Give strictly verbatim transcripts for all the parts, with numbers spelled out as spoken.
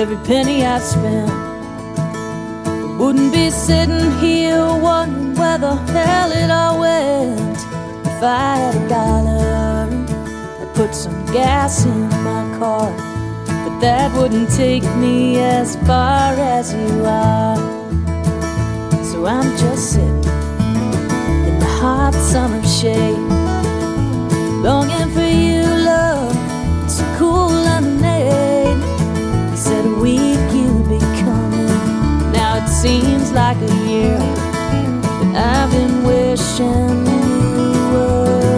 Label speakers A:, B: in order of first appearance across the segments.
A: every penny I spent. I wouldn't be sitting here wondering where the hell it all went. If I had a dollar, I'd put some gas in my car, but that wouldn't take me as far as you are. So I'm just sitting in the hot summer shade, longing for you, love. It's a cool lemonade. You said a week you'd be coming. Now it seems like a year that I've been wishing you were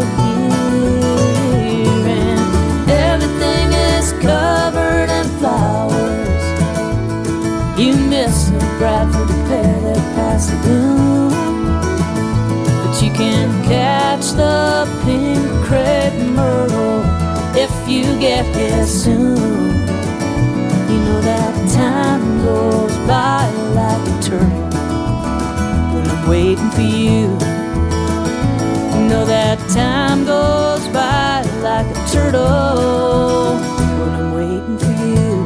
A: here. And everything is covered in flowers. You miss the Bradford pear that passed the bloom, but you can catch the pink crepe myrtle if you get here soon. You know that time goes by like a turtle when I'm waiting for you. You know that time goes by like a turtle when I'm waiting for you.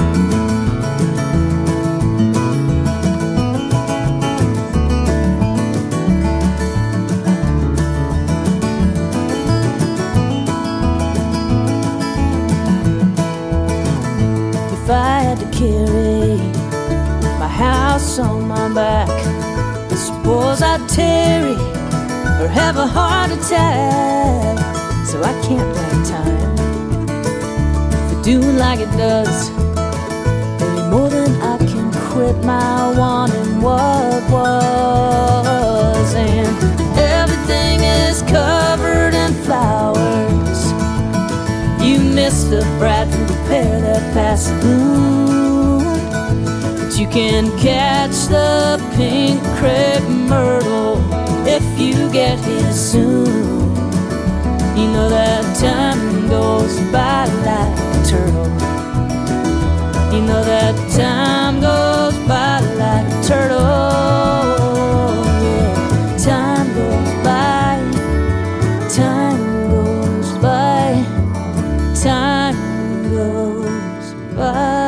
A: If I had to carry my house on my back, I suppose I'd tarry or have a heart attack. So I can't blame time for doing like it does, any more than I can quit my wanting what was. And everything is covered in flowers. You missed the Bradford pear that passed the bloom, but you can catch the pink crepe myrtle if you get here soon. You know that time goes by like a turtle. You know that time goes by like a turtle. Yeah, time goes by, time goes by, time goes by.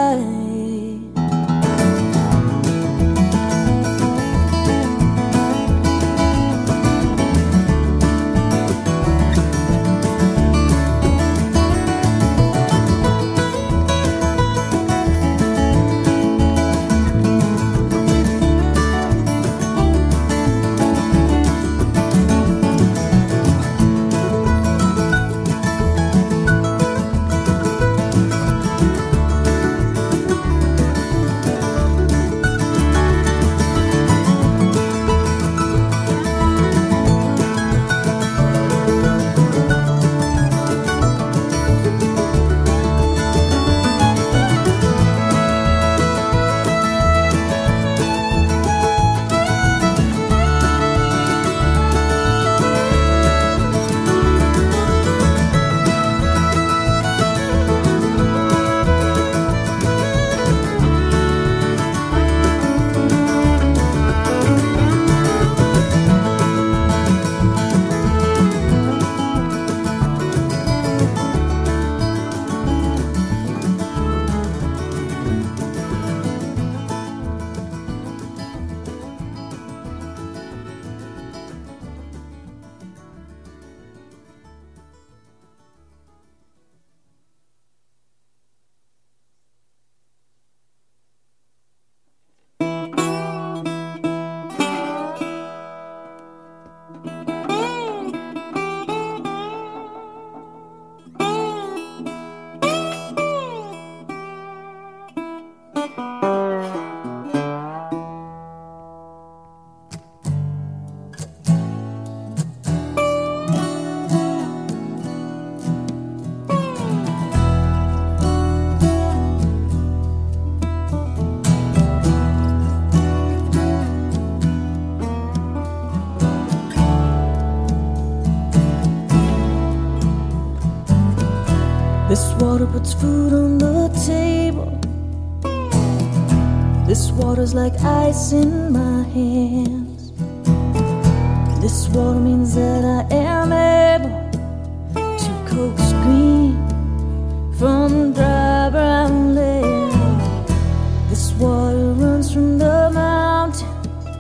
A: This water puts food on the table. This water's like ice in my hands. This water means that I am able to coax green from dry brown lands. water runs from the mountain.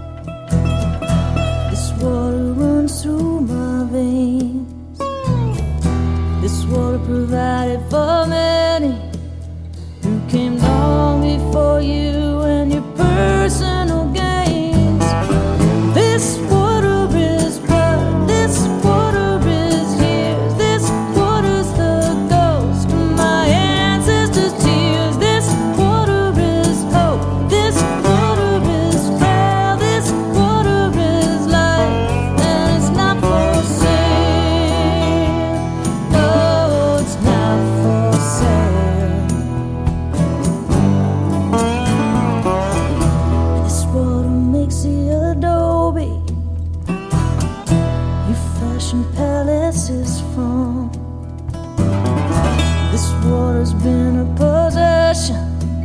A: This water runs through my veins. This water provided for many who came long before you and your personal gains. This water is blood, this water is years, this water's the ghost of my ancestors' tears. This water is hope, this water is prayer, this water is life, and it's not for sale. No, it's not for sale. This water makes the adobe you fashion palaces from. This water's been a possession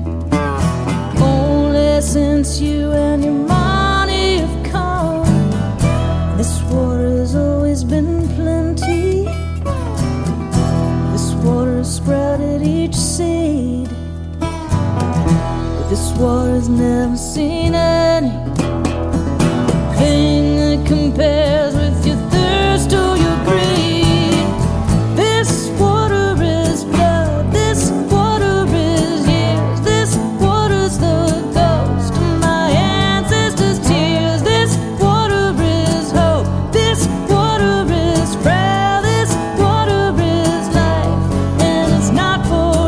A: only since you and your money have come. This water has always been plenty. This water has sprouted each seed, but this water has never seen anything that compares with your thirst or your greed. This water is blood, this water is years, this water's the ghost of my ancestors' tears. This water is hope, this water is prayer, this water is life, and it's not for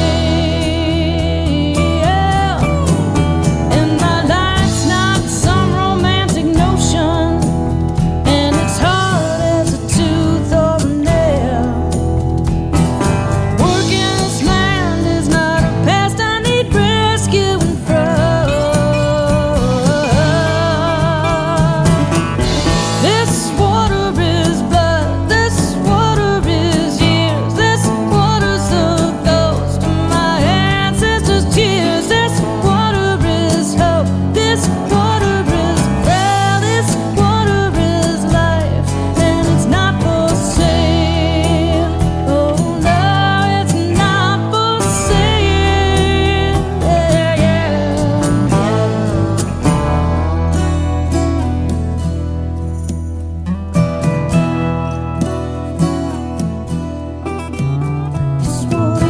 A: sale. And my life's not some romantic notion, and it's hard as a tooth or a nail. Working this land is not a past I need rescuing from. This water is blood, this water is years, this water's the ghost of my ancestors' tears. This water is hope, this water is prayer, this water is life, and it's not for sale. Oh no, it's not for sale. Yeah, yeah, This water.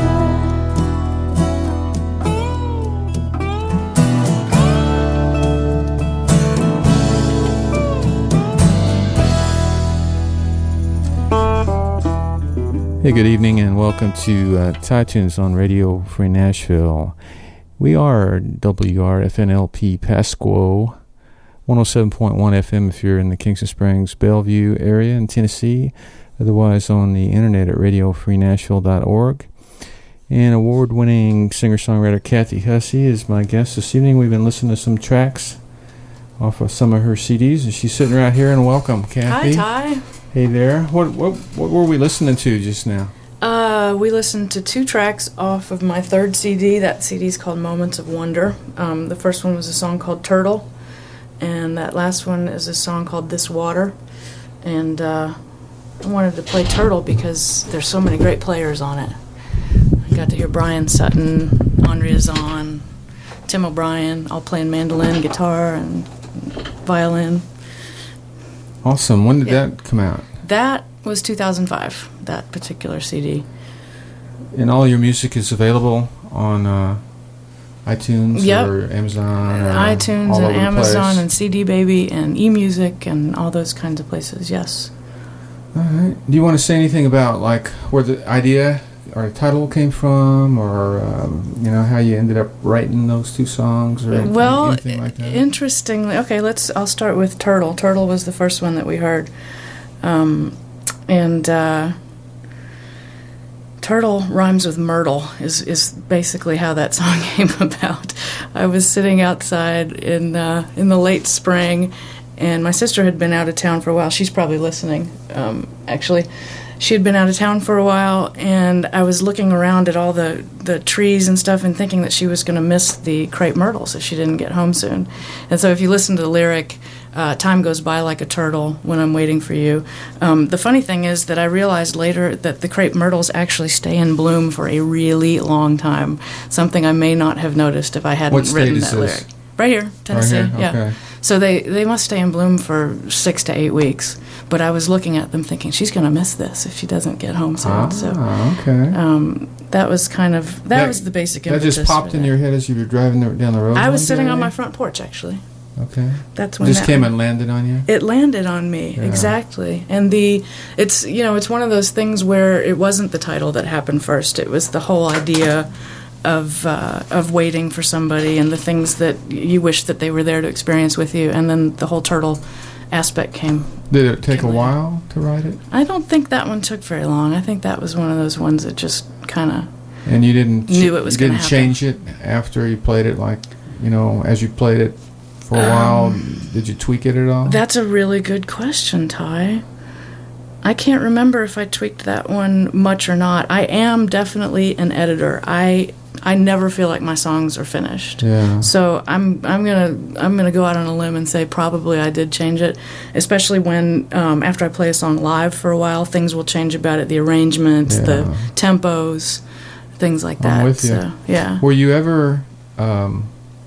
B: Hey, good evening and welcome to uh, Thai Tunes on Radio Free Nashville. We are W R F N L P Pasquo, one oh seven point one F M if you're in the Kingston Springs, Bellevue area in Tennessee, otherwise on the internet at radio free nashville dot org. And award-winning singer-songwriter Kathy Hussey is my guest this evening. We've been listening to some tracks off of some of her C Ds, and she's sitting right here. And welcome, Kathy.
C: Hi, Ty.
B: Hey there. What what what were we listening to just now?
C: Uh, we listened to two tracks off of my third C D. That C D is called Moments of Wonder. Um, the first one was a song called Turtle, and that last one is a song called This Water. And uh, I wanted to play Turtle because there's so many great players on it. I got to hear Brian Sutton, Andrea Zahn, Tim O'Brien, all playing mandolin, guitar, and violin.
B: Awesome. When did
C: Yeah.
B: that come out?
C: That was two thousand five, that particular C D.
B: And all your music is available on uh, iTunes
C: Yep.
B: or Amazon or
C: iTunes
B: all
C: and
B: over the
C: Amazon
B: place?
C: and C D Baby and eMusic and all those kinds of places, yes.
B: All right. Do you want to say anything about like where the idea or the title came from, or um, you know how you ended up writing those two songs, or anything,
C: Well,
B: anything like that?
C: interestingly, okay, let's. I'll start with Turtle. Turtle was the first one that we heard, um, and uh, Turtle rhymes with myrtle is is basically how that song came about. I was sitting outside in uh, in the late spring, and my sister had been out of town for a while. She's probably listening, um, actually. she had been out of town for a while, and I was looking around at all the, the trees and stuff and thinking that she was going to miss the crepe myrtles if she didn't get home soon. And so if you listen to the lyric, uh, time goes by like a turtle when I'm waiting for you. Um, the funny thing is that I realized later that the crepe myrtles actually stay in bloom for a really long time, something I may not have noticed if I hadn't
B: what
C: written
B: state
C: that
B: is
C: lyric.
B: this?
C: Right here, Tennessee.
B: Right here?
C: Yeah.
B: Okay.
C: So they, they must stay in bloom for six to eight weeks. But I was looking at them thinking, she's going to miss this if she doesn't get home soon.
B: Ah,
C: so
B: okay.
C: um, that was kind of, that,
B: That-
C: was the basic
B: That
C: impetus
B: just popped
C: for
B: in
C: that.
B: your head as you were driving the, down the road?
C: I was
B: one
C: sitting
B: day?
C: on my front porch, actually.
B: Okay.
C: That's when
B: Just
C: that
B: came
C: one-
B: and landed on you?
C: It landed on me,
B: Yeah.
C: exactly. And the, it's, you know, it's one of those things where it wasn't the title that happened first. It was the whole idea of uh, of waiting for somebody and the things that you wish that they were there to experience with you. And then the whole turtle aspect came.
B: Did it take a
C: Came later.
B: while to write it?
C: I don't think that one took very long. I think that was one of those ones that just kind of...
B: And you didn't
C: Knew it was
B: you
C: gonna
B: didn't
C: happen.
B: change it after you played it, like, you know, as you played it for a
C: Um,
B: while? Did you tweak it at all?
C: That's a really good question, Ty. I can't remember if I tweaked that one much or not. I am definitely an editor. I I never feel like my songs are finished.
B: Yeah.
C: So I'm I'm gonna I'm gonna go out on a limb and say probably I did change it, especially when um, after I play a song live for a while, things will change about it, the arrangements, the
B: Yeah.
C: tempos, things like
B: I'm
C: that.
B: with you.
C: So yeah.
B: Were you ever um,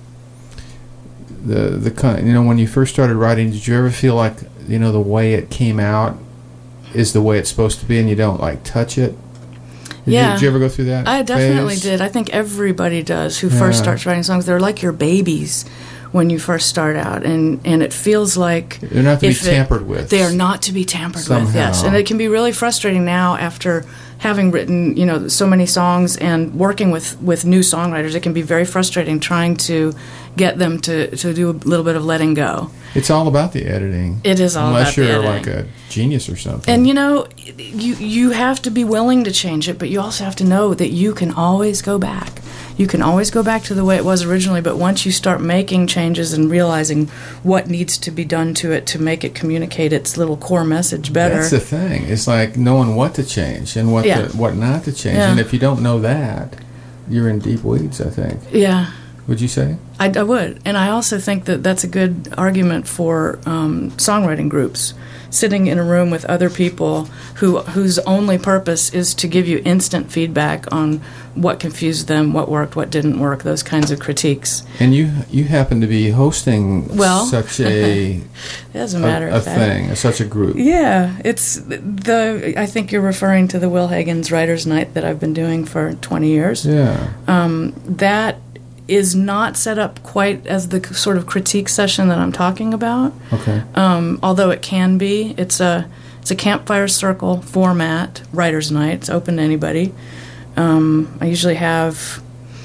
B: the the kind, you know, when you first started writing, did you ever feel like, you know, the way it came out is the way it's supposed to be, and you don't like touch it? Did
C: Yeah.
B: You, did you ever go through that?
C: I definitely
B: phase?
C: did. I think everybody does who
B: Yeah.
C: first starts writing songs. They're like your babies when you first start out, and, and it feels like
B: They're not to be
C: if it-
B: tampered with.
C: they are not to be tampered with. Yes,
B: Somehow.
C: and it can be really frustrating now after having written, you know, so many songs and working with, with new songwriters. It can be very frustrating trying to get them to, to do a little bit of letting go.
B: It's all about the editing.
C: It is all
B: Unless
C: about the
B: you're
C: editing.
B: like a genius or something.
C: And you know, you you have to be willing to change it, but you also have to know that you can always go back. You can always go back to the way it was originally, but once you start making changes and realizing what needs to be done to it to make it communicate its little core message better.
B: That's the thing. It's like knowing what to change and what
C: Yeah.
B: to, what not to change.
C: Yeah.
B: And if you don't know that, you're in deep weeds, I think.
C: Yeah.
B: Would you say?
C: I, I would. And I also think that that's a good argument for um, songwriting groups. Sitting in a room with other people who whose only purpose is to give you instant feedback on what confused them, what worked, what didn't work, those kinds of critiques.
B: And you you happen to be hosting
C: Well,
B: such a
C: As a
B: a,
C: matter
B: a
C: of fact.
B: thing, such a group.
C: Yeah, it's the. I think you're referring to the Will Hagen's Writers' Night that I've been doing for twenty years.
B: Yeah.
C: Um, that is not set up quite as the sort of critique session that I'm talking about.
B: Okay.
C: Um, although it can be, it's a it's a campfire circle format. Writers' Night. It's open to anybody. Um, I usually have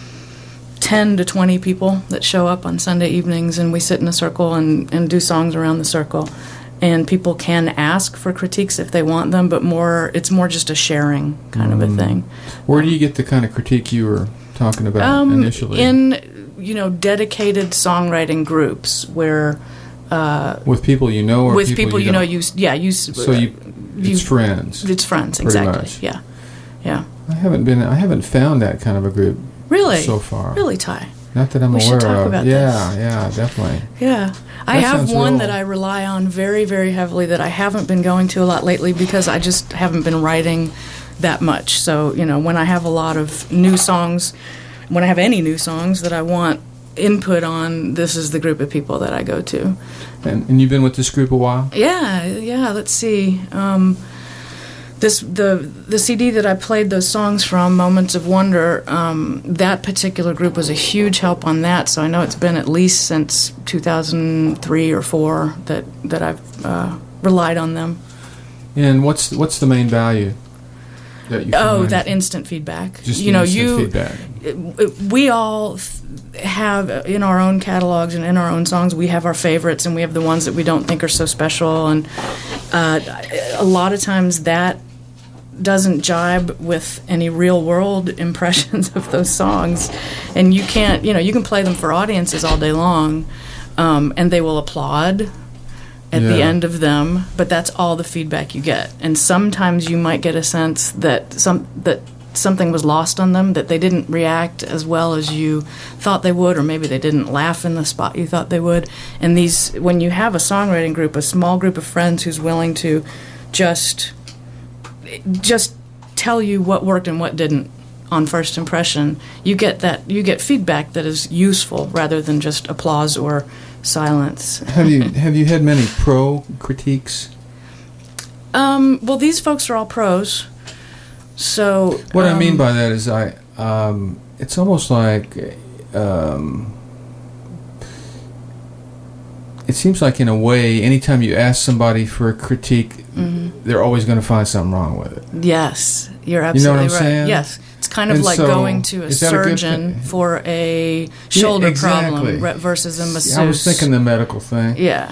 C: ten to twenty people that show up on Sunday evenings, and we sit in a circle and, and do songs around the circle. And people can ask for critiques if they want them, but more it's more just a sharing kind of a thing.
B: Where do you get the kind of critique you were talking about
C: Um,
B: initially?
C: in you know dedicated songwriting groups where uh,
B: with people you know, or
C: with
B: people,
C: people you,
B: you
C: know
B: don't?
C: you s- yeah you s-
B: So you,
C: you-
B: it's friends.
C: it's friends
B: pretty
C: exactly
B: much.
C: yeah yeah
B: I haven't been. I haven't found that kind of a group
C: really
B: so far.
C: really Ty
B: Not that I'm
C: We should
B: aware
C: talk
B: of.
C: about
B: yeah,
C: this.
B: yeah, definitely.
C: yeah I
B: That
C: have
B: sounds
C: one
B: real-
C: that I rely on very very heavily that I haven't been going to a lot lately because I just haven't been writing that much. So you know when I have a lot of new songs, when I have any new songs that I want input on, this is the group of people that I go to.
B: And, and you've been with this group a while?
C: Yeah, yeah. Let's see. Um, this the the C D that I played those songs from, Moments of Wonder. Um, that particular group was a huge help on that. So I know it's been at least since two thousand three or four that that I've uh, relied on them.
B: And what's what's the main value that you
C: Oh,
B: find?
C: that instant feedback.
B: Just
C: you
B: the
C: know,
B: instant
C: you
B: feedback.
C: we all have in our own catalogs and in our own songs, we have our favorites and we have the ones that we don't think are so special. And uh, a lot of times that doesn't jibe with any real world impressions of those songs. And you can't, you know, you can play them for audiences all day long um, and they will applaud at
B: Yeah.
C: the end of them, but that's all the feedback you get. And sometimes you might get a sense that some that something was lost on them, that they didn't react as well as you thought they would, or maybe they didn't laugh in the spot you thought they would. And these, when you have a songwriting group, a small group of friends who's willing to just just tell you what worked and what didn't on first impression, you get that you get feedback that is useful rather than just applause or silence.
B: Have you have you had many pro critiques?
C: Um, well, these folks are all pros. So
B: What
C: um,
B: I mean by that is, I um, it's almost like um, it seems like, in a way, anytime you ask somebody for a critique, mm-hmm. they're always going to find something wrong with it.
C: Yes, you're absolutely
B: you know what I'm
C: right.
B: Saying?
C: Yes, it's kind of
B: and
C: like
B: so,
C: going to a surgeon
B: a
C: for a shoulder
B: yeah, exactly.
C: problem versus a masseuse.
B: I was thinking the medical thing.
C: Yeah.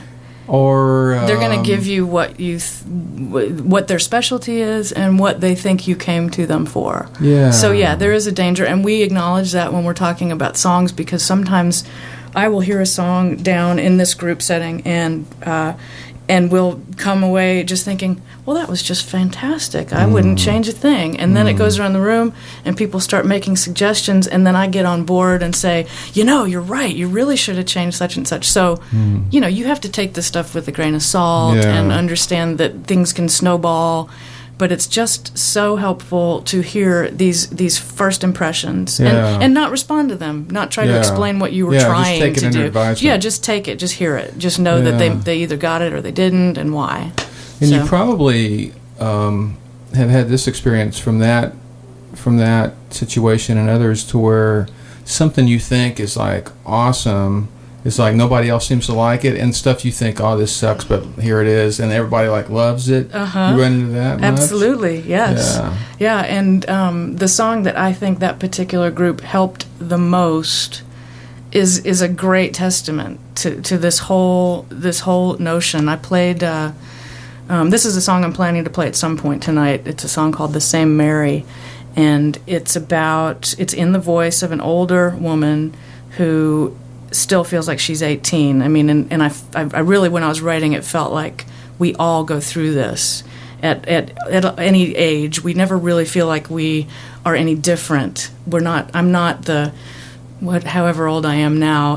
B: Or um,
C: they're going to give you what you th- what their specialty is and what they think you came to them for.
B: Yeah.
C: So yeah, there is a danger, and we acknowledge that when we're talking about songs, because sometimes I will hear a song down in this group setting, and uh, and we'll come away just thinking, well, that was just fantastic. I mm. wouldn't change a thing. And then mm. it goes around the room, and people start making suggestions, and then I get on board and say, you know, you're right. You really should have changed such and such. So, mm. you know, you have to take this stuff with a grain of salt
B: yeah.
C: and understand that things can snowball. But it's just so helpful to hear these these first impressions
B: yeah.
C: and, and not respond to them, not try
B: yeah.
C: to explain what you were
B: yeah,
C: trying
B: just take
C: to
B: it
C: do.
B: Under advisement.
C: Yeah, just take it, just hear it. Just know
B: yeah.
C: that they, they either got it or they didn't, and why.
B: And
C: so.
B: you probably um, have had this experience from that from that situation and others, to where something you think is like awesome, it's like nobody else seems to like it, and stuff you think, oh, this sucks, but here it is, and everybody like loves it.
C: Uh-huh.
B: You run into that much?
C: Absolutely, yes.
B: Yeah,
C: yeah and um, the song that I think that particular group helped the most is is a great testament to, to this whole this whole notion. I played. Uh, um, this is a song I'm planning to play at some point tonight. It's a song called "The Same Mary," and it's about it's in the voice of an older woman who still feels like she's eighteen. I mean, and, and I, I really, when I was writing it, felt like we all go through this at, at at any age. We never really feel like we are any different. We're not. I'm not the what, however old I am now.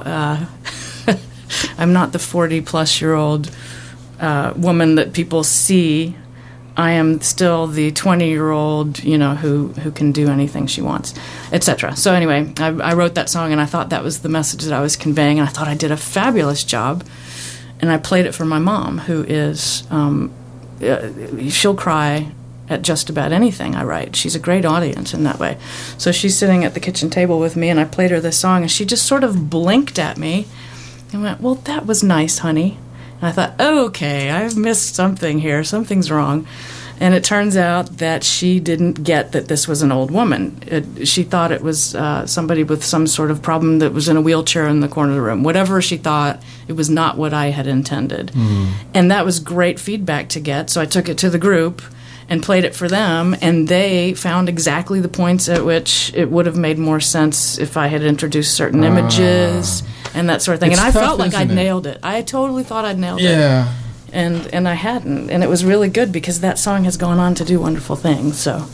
C: Uh, I'm not the forty plus year old uh, woman that people see. I am still the twenty-year-old, you know, who, who can do anything she wants, et cetera. So anyway, I, I wrote that song, and I thought that was the message that I was conveying, and I thought I did a fabulous job. And I played it for my mom, who is, um, uh, she'll cry at just about anything I write. She's a great audience in that way. So she's sitting at the kitchen table with me, and I played her this song, and she just sort of blinked at me and went, well, that was nice, honey. And I thought, oh, okay, I've missed something here. Something's wrong. And it turns out that she didn't get that this was an old woman. It, she thought it was uh, somebody with some sort of problem that was in a wheelchair in the corner of the room. Whatever she thought, it was not what I had intended. Mm. And that was great feedback to get. So I took it to the group and played it for them, and they found exactly the points at which it would have made more sense if I had introduced certain uh. images and that sort of thing.
B: It's
C: and I
B: tough,
C: felt like I'd
B: it?
C: nailed it. I totally thought I'd nailed
B: yeah.
C: it.
B: Yeah.
C: And and I hadn't. And it was really good, because that song has gone on to do wonderful things. So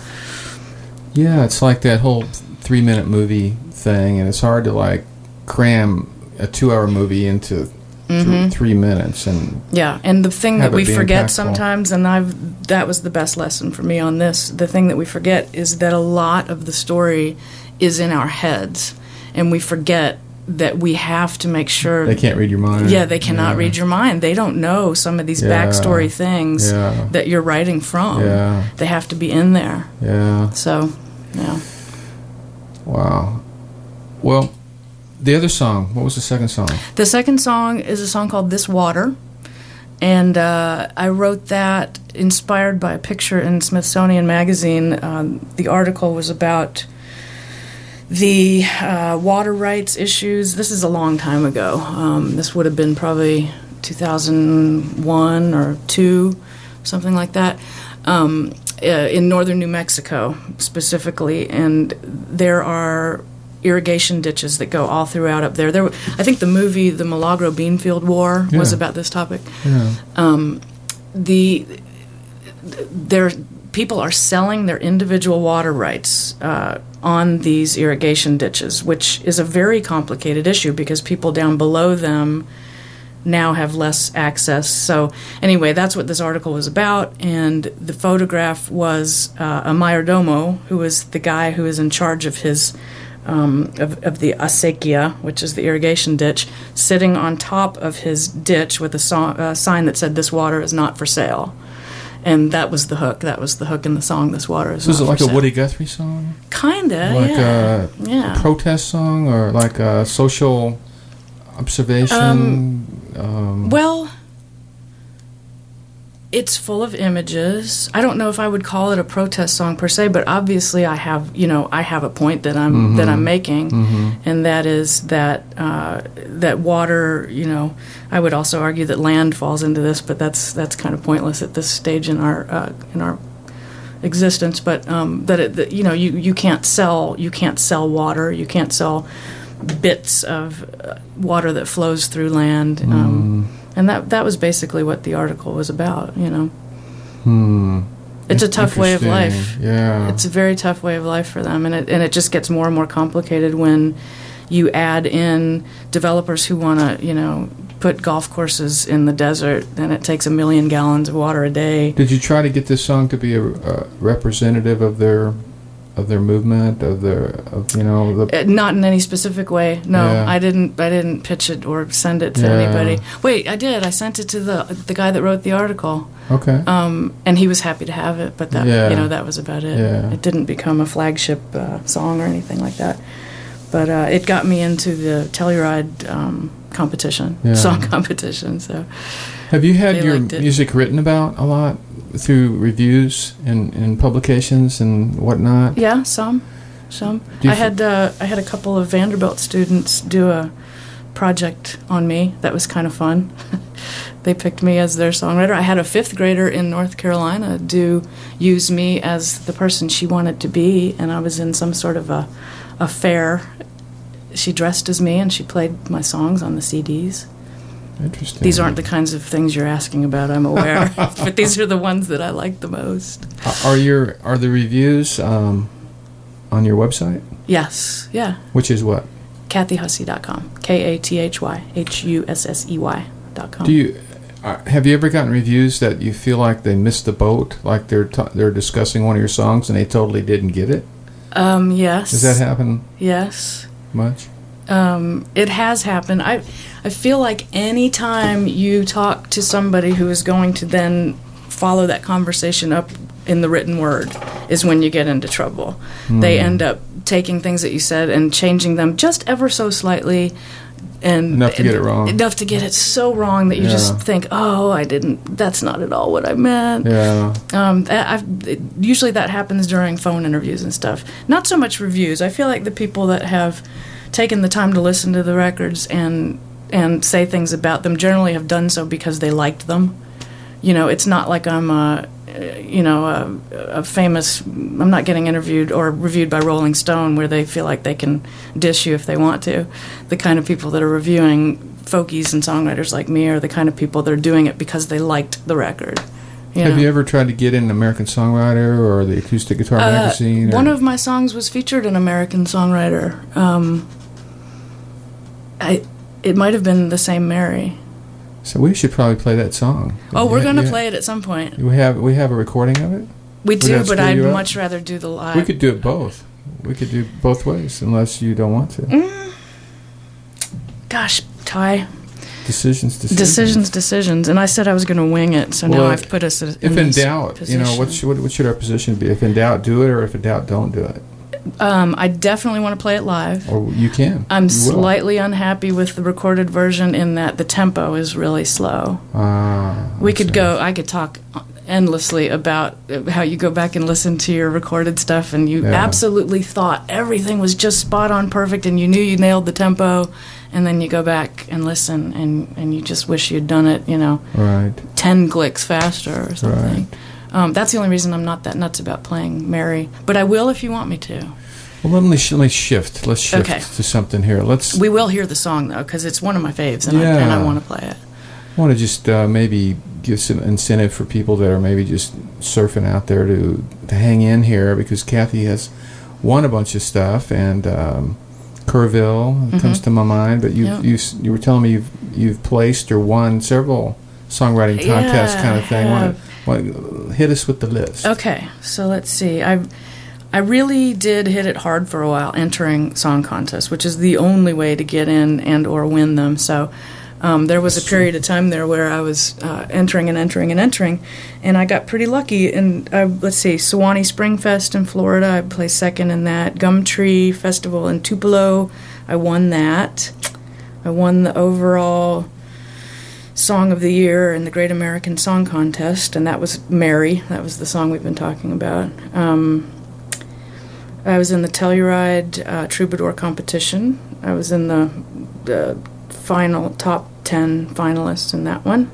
B: yeah, it's like that whole three-minute movie thing, and it's hard to, like, cram a two-hour movie into mm-hmm. th- three minutes. And
C: yeah, and the thing that we forget
B: impactful.
C: sometimes, and I've that was the best lesson for me on this, the thing that we forget is that a lot of the story is in our heads, and we forget that we have to make sure
B: they can't read your mind.
C: Yeah, they cannot
B: yeah.
C: read your mind. They don't know some of these
B: yeah.
C: backstory things
B: yeah.
C: that you're writing from.
B: Yeah.
C: They have to be in there.
B: Yeah.
C: So, yeah.
B: Wow. Well, the other song, what was the second song?
C: The second song is a song called This Water. And uh, I wrote that inspired by a picture in Smithsonian Magazine. Um, the article was about the uh, water rights issues. This is a long time ago. Um, this would have been probably two thousand one or two, something like that, um, uh, in northern New Mexico specifically. And there are irrigation ditches that go all throughout up there. There, were, I think the movie The Milagro Beanfield War
B: Yeah.
C: was about this topic.
B: Yeah.
C: Um, the there people are selling their individual water rights uh, on these irrigation ditches, which is a very complicated issue because people down below them now have less access. So anyway, that's what this article was about, and the photograph was uh, a mayordomo, who was the guy who is in charge of his um, of, of the acequia, which is the irrigation ditch, sitting on top of his ditch with a so- uh, sign that said, "This water is not for sale." And that was the hook. That was the hook in the song, "This water is
B: So
C: not
B: is it
C: for
B: like
C: sale."
B: a Woody Guthrie song?
C: Kinda,
B: Like
C: yeah.
B: a,
C: yeah.
B: a protest song, or like a social observation?
C: Um,
B: um,
C: Well, it's full of images. I don't know if I would call it a protest song per se, but obviously I have, you know, I have a point that I'm
B: Mhm.
C: that I'm making,
B: Mhm.
C: and that is that uh, that water. You know, I would also argue that land falls into this, but that's that's kind of pointless at this stage in our uh, in our existence. But um, that, it, that you know, you, you can't sell you can't sell water. You can't sell bits of uh, water that flows through land. Um, And that that was basically what the article was about, you know.
B: Hmm.
C: It's a tough way of life.
B: Interesting. Yeah.
C: It's a very tough way of life for them, and it and it just gets more and more complicated when you add in developers who want to, you know, put golf courses in the desert, and it takes a million gallons of water a day.
B: Did you try to get this song to be a, a representative of their of their movement, of their of you know the
C: Uh, Not in any specific way. No,
B: Yeah.
C: I didn't. I didn't pitch it or send it to
B: Yeah.
C: anybody. Wait, I did. I sent it to the the guy that wrote the article.
B: Okay.
C: Um, and he was happy to have it, but that
B: Yeah.
C: you know that was about it.
B: Yeah.
C: It didn't become a flagship uh, song or anything like that. But uh, it got me into the Telluride um, competition,
B: Yeah.
C: song competition. So
B: Have you had
C: they
B: your
C: liked it.
B: music written about a lot through reviews and, and publications and whatnot?
C: yeah, some, some.
B: Do you
C: I
B: f-
C: had uh, I had a couple of Vanderbilt students do a project on me that was kind of fun. They picked me as their songwriter. I had a fifth grader in North Carolina do use me as the person she wanted to be, and I was in some sort of a, a fair. She dressed as me, and she played my songs on the C Ds.
B: Interesting.
C: These aren't the kinds of things you're asking about, I'm aware, but these are the ones that I like the most.
B: Are your are the reviews um, on your website?
C: Yes, yeah.
B: Which is what?
C: Kathy Hussey dot com. K A T H Y H U S S E Y dot com.
B: Do you uh, have you ever gotten reviews that you feel like they missed the boat, like they're t- they're discussing one of your songs and they totally didn't get it?
C: Um, yes.
B: Does that happen
C: Yes.
B: much?
C: Um, it has happened. I I feel like any time you talk to somebody who is going to then follow that conversation up in the written word is when you get into trouble. They
B: Hmm.
C: end up taking things that you said and changing them just ever so slightly, and
B: Enough to get it wrong.
C: Enough to get it so wrong that you
B: Yeah.
C: just think, "Oh, I didn't. That's not at all what I meant."
B: Yeah.
C: Um, I- I've, it, usually that happens during phone interviews and stuff. Not so much reviews. I feel like the people that have taken the time to listen to the records and and say things about them generally have done so because they liked them. You know, it's not like I'm a, you know, a, a famous. I'm not getting interviewed or reviewed by Rolling Stone where they feel like they can dish you if they want to. The kind of people that are reviewing folkies and songwriters like me are the kind of people that are doing it because they liked the record. You
B: Have
C: know?
B: you ever tried to get in American Songwriter or the Acoustic Guitar
C: Uh,
B: Magazine? Or?
C: One of my songs was featured in American Songwriter. Um, I, it might have been The Same Mary.
B: So we should probably play that song.
C: Oh, we're
B: Yeah,
C: going to
B: yeah.
C: play it at some point.
B: We have we have a recording of it.
C: We do,
B: that
C: but
B: screw
C: I'd
B: you up?
C: much rather do the live.
B: We could do it both. We could do both ways, unless you don't want to.
C: Mm. Gosh, Ty.
B: Decisions, decisions.
C: Decisions, decisions. And I said I was going to wing it, so
B: Well,
C: now I've put us in
B: If in
C: this
B: doubt, you know,
C: position.
B: what's what, what should our position be? If in doubt, do it, or if in doubt, don't do it.
C: Um, I definitely want to play it live.
B: Or you can.
C: I'm
B: You will.
C: slightly unhappy with the recorded version in that the tempo is really slow.
B: Ah,
C: We
B: I
C: could
B: see.
C: go. I could talk endlessly about how you go back and listen to your recorded stuff, and you
B: Yeah.
C: absolutely thought everything was just spot on, perfect, and you knew you nailed the tempo, and then you go back and listen, and and you just wish you'd done it, you know,
B: Right.
C: ten clicks faster or something.
B: Right.
C: Um, that's the only reason I'm not that nuts about playing Mary, but I will if you want me to.
B: Well, let me, sh- let me shift. Let's shift
C: Okay.
B: to something here. Let's.
C: We will hear the song, though, because it's one of my faves, and,
B: Yeah.
C: I, and I want to play it.
B: I want to just uh, maybe give some incentive for people that are maybe just surfing out there to, to hang in here, because Kathy has won a bunch of stuff, and um, Kerrville
C: Mm-hmm.
B: comes to my mind. But you
C: Yeah.
B: you s- you were telling me you've you've placed or won several songwriting contests,
C: Yeah,
B: kind of thing.
C: I
B: Why,
C: have.
B: why, hit us with the list.
C: Okay, so let's see. I I really did hit it hard for a while entering song contests, which is the only way to get in and or win them. So um, there was a period of time there where I was uh, entering and entering and entering, and I got pretty lucky. And uh, let's see, Sewanee Spring Fest in Florida, I placed second in that. Gumtree Festival in Tupelo, I won that. I won the overall Song of the Year in the Great American Song Contest, and that was Mary. That was the song we've been talking about. Um, I was in the Telluride uh, Troubadour competition. I was in the, the final top ten finalists in that one.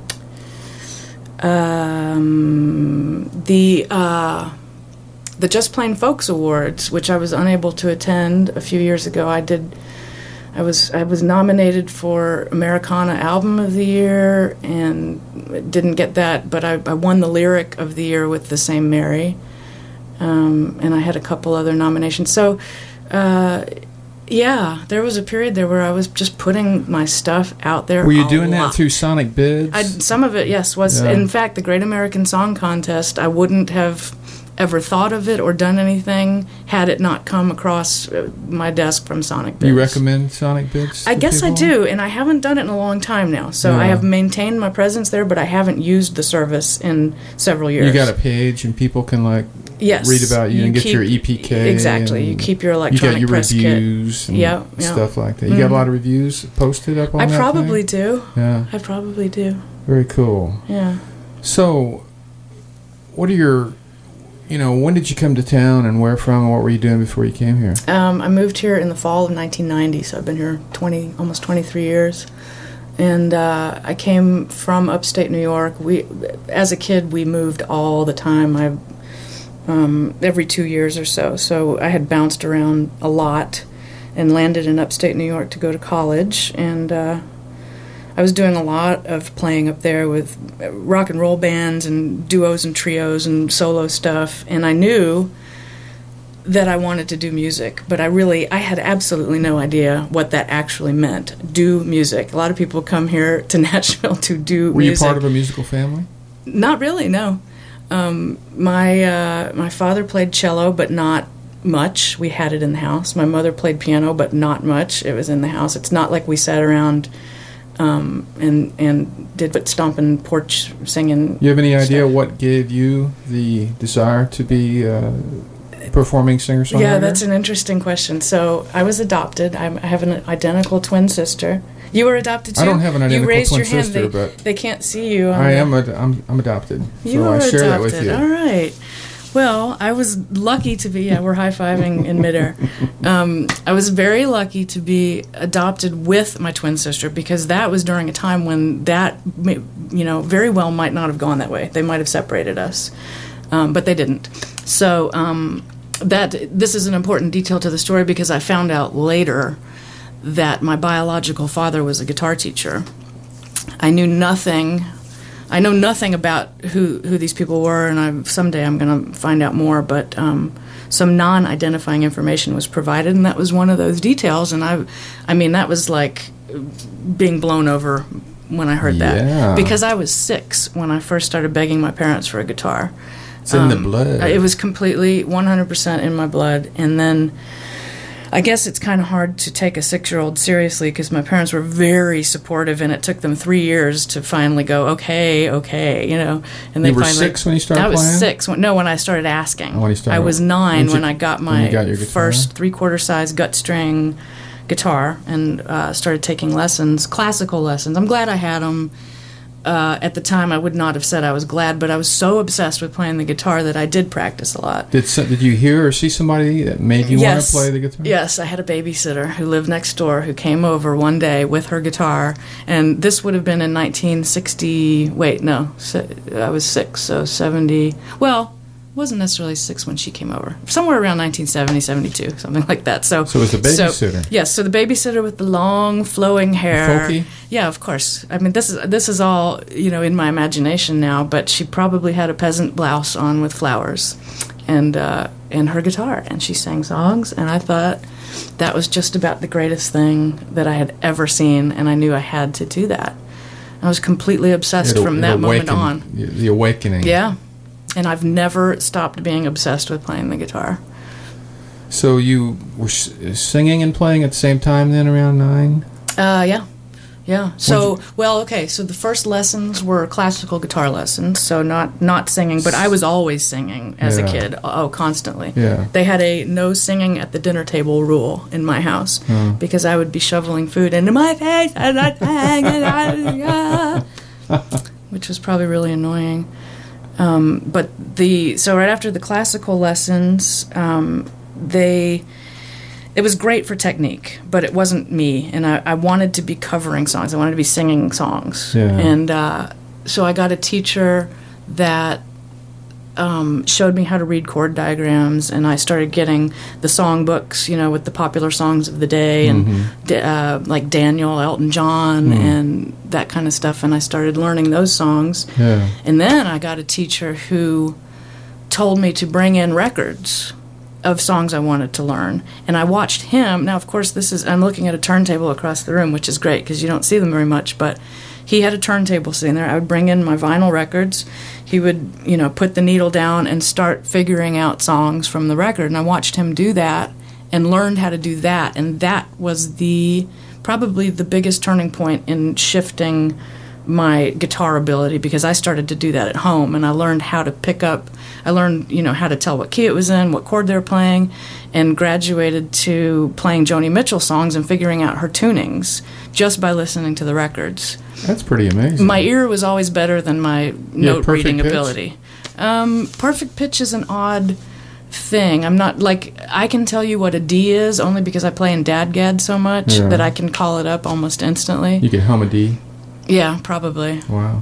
C: Um, the uh, the Just Plain Folks Awards, which I was unable to attend a few years ago, I did. I was I was nominated for Americana Album of the Year and didn't get that, but I, I won the Lyric of the Year with The Same Mary, um, and I had a couple other nominations. So, uh, yeah, there was a period there where I was just putting my stuff out there.
B: Were you
C: a
B: doing that
C: lot.
B: through Sonic Bids?
C: I, some of it, yes, was
B: Yeah.
C: in fact the Great American Song Contest. I wouldn't have ever thought of it or done anything had it not come across uh, my desk from Sonic Bids.
B: You recommend Sonic Bids?
C: I
B: to
C: guess I
B: people?
C: do, and I haven't done it in a long time now. So I
B: Yeah.
C: have maintained my presence there, but I haven't used the service in several years.
B: You got a page, and people can like
C: yes.
B: read about you, and get
C: keep-
B: your E P K.
C: Exactly.
B: and
C: You keep your
B: You
C: electronic
B: got your
C: press
B: reviews
C: kit.
B: and
C: Yeah, yeah.
B: stuff like that. You got
C: Mhm.
B: a lot of reviews posted up on
C: I
B: that
C: probably
B: thing?
C: do.
B: Yeah,
C: I probably do.
B: very cool.
C: Yeah.
B: So, what are your, you know, when did you come to town, and where from, and what were you doing before you came here?
C: Um, I moved here in the fall of nineteen ninety, so I've been here twenty, almost twenty-three years. And uh, I came from upstate New York. We, as a kid, we moved all the time. I, um, every two years or so. So I had bounced around a lot, and landed in upstate New York to go to college. And uh, I was doing a lot of playing up there with rock and roll bands and duos and trios and solo stuff. And I knew that I wanted to do music, but I really, I had absolutely no idea what that actually meant. Do music. A lot of people come here to Nashville to do
B: Were
C: music.
B: you part of a musical family?
C: Not really, no. Um, my uh, my father played cello, but not much. We had it in the house. My mother played piano, but not much. It was in the house. It's not like we sat around um, and and did foot stomping, porch singing.
B: You have any idea
C: stuff.
B: what gave you the desire to be a performing singer-songwriter?
C: Yeah, that's an interesting question. So I was adopted. I'm, I have an identical twin sister. You were adopted too?
B: I don't have an identical
C: you raised
B: twin
C: your hand.
B: sister,
C: they,
B: but
C: they can't see you. on
B: I
C: the-
B: am ad- I'm, I'm adopted,
C: You
B: so
C: are
B: I share
C: adopted.
B: that with you.
C: All right. Well, I was lucky to be. Yeah, we're high fiving in midair. Um, I was very lucky to be adopted with my twin sister, because that was during a time when that, may- you know, very well might not have gone that way. They might have separated us, um, but they didn't. So um, that this is an important detail to the story, because I found out later that my biological father was a guitar teacher. I knew nothing. I know nothing about who, who these people were, and I, someday I'm going to find out more, but um, some non-identifying information was provided, and that was one of those details, and I I mean, that was like being blown over when I heard
B: Yeah.
C: that, because I was six when I first started begging my parents for a guitar.
B: It's in the
C: Um,
B: blood.
C: It was completely one hundred percent in my blood, and then I guess it's kind of hard to take a six-year-old seriously, because my parents were very supportive, and it took them three years to finally go, okay, okay, you know. And they
B: You were
C: finally,
B: six when you started
C: I was
B: playing?
C: six. When, no, when I started asking.
B: Oh, when you started-
C: I was nine
B: When'd
C: when
B: you-
C: I got
B: when
C: my
B: you got your guitar?
C: first three-quarter size gut string guitar, and uh, started taking lessons, classical lessons. I'm glad I had them. Uh, at the time, I would not have said I was glad, but I was so obsessed with playing the guitar that I did practice a lot.
B: Did so, did you hear or see somebody that made you want
C: Yes.
B: to play the guitar?
C: Yes, I had a babysitter who lived next door who came over one day with her guitar, and this would have been in nineteen sixty. Wait, no, si- I was six, so seventy. Well, wasn't necessarily six when she came over. Somewhere around nineteen seventy, seventy-two, something like that. So,
B: so it was the babysitter.
C: So, yes, so the babysitter with the long flowing hair.
B: Folky?
C: Yeah, of course. I mean, this is this is all, you know, in my imagination now. But she probably had a peasant blouse on with flowers, and uh, and her guitar, and she sang songs. And I thought that was just about the greatest thing that I had ever seen, and I knew I had to do that. I was completely obsessed
B: It,
C: from
B: it
C: that
B: awakened,
C: moment on.
B: The awakening.
C: Yeah. And I've never stopped being obsessed with playing the guitar.
B: So you were s- singing and playing at the same time then, around nine?
C: Uh, yeah. Yeah. So,
B: you-
C: well, okay, so the first lessons were classical guitar lessons, so not, not singing, but I was always singing as
B: Yeah.
C: a kid. Oh, constantly.
B: Yeah.
C: They had a no singing at the dinner table rule in my house
B: Oh.
C: because I would be shoveling food into my face, and I sang, and I, which was probably really annoying. Um, but the so right after the classical lessons, um, they it was great for technique, but it wasn't me, and I, I wanted to be covering songs. I wanted to be singing songs,
B: Yeah.
C: and uh, so I got a teacher that um, showed me how to read chord diagrams, and I started getting the songbooks, you know, with the popular songs of the day, and
B: Mhm.
C: uh, like Daniel, Elton John,
B: Mm.
C: and that kind of stuff, and I started learning those songs.
B: Yeah.
C: And then I got a teacher who told me to bring in records of songs I wanted to learn. And I watched him. Now, of course, this is, I'm looking at a turntable across the room, which is great because you don't see them very much, but he had a turntable sitting there. I would bring in my vinyl records. He would, you know, put the needle down and start figuring out songs from the record. And I watched him do that and learned how to do that. And that was the, probably the biggest turning point in shifting my guitar ability, because I started to do that at home, and I learned how to pick up, I learned, you know, how to tell what key it was in, what chord they were playing, and graduated to playing Joni Mitchell songs and figuring out her tunings just by listening to the records.
B: That's pretty amazing.
C: My ear was always better than my note
B: perfect
C: reading
B: pitch?
C: ability. Um, perfect pitch is an odd thing. I'm not, like, I can tell you what a D is only because I play in DADGAD so much
B: Yeah.
C: that I can call it up almost instantly.
B: You can hum a D.
C: Yeah, probably.
B: Wow.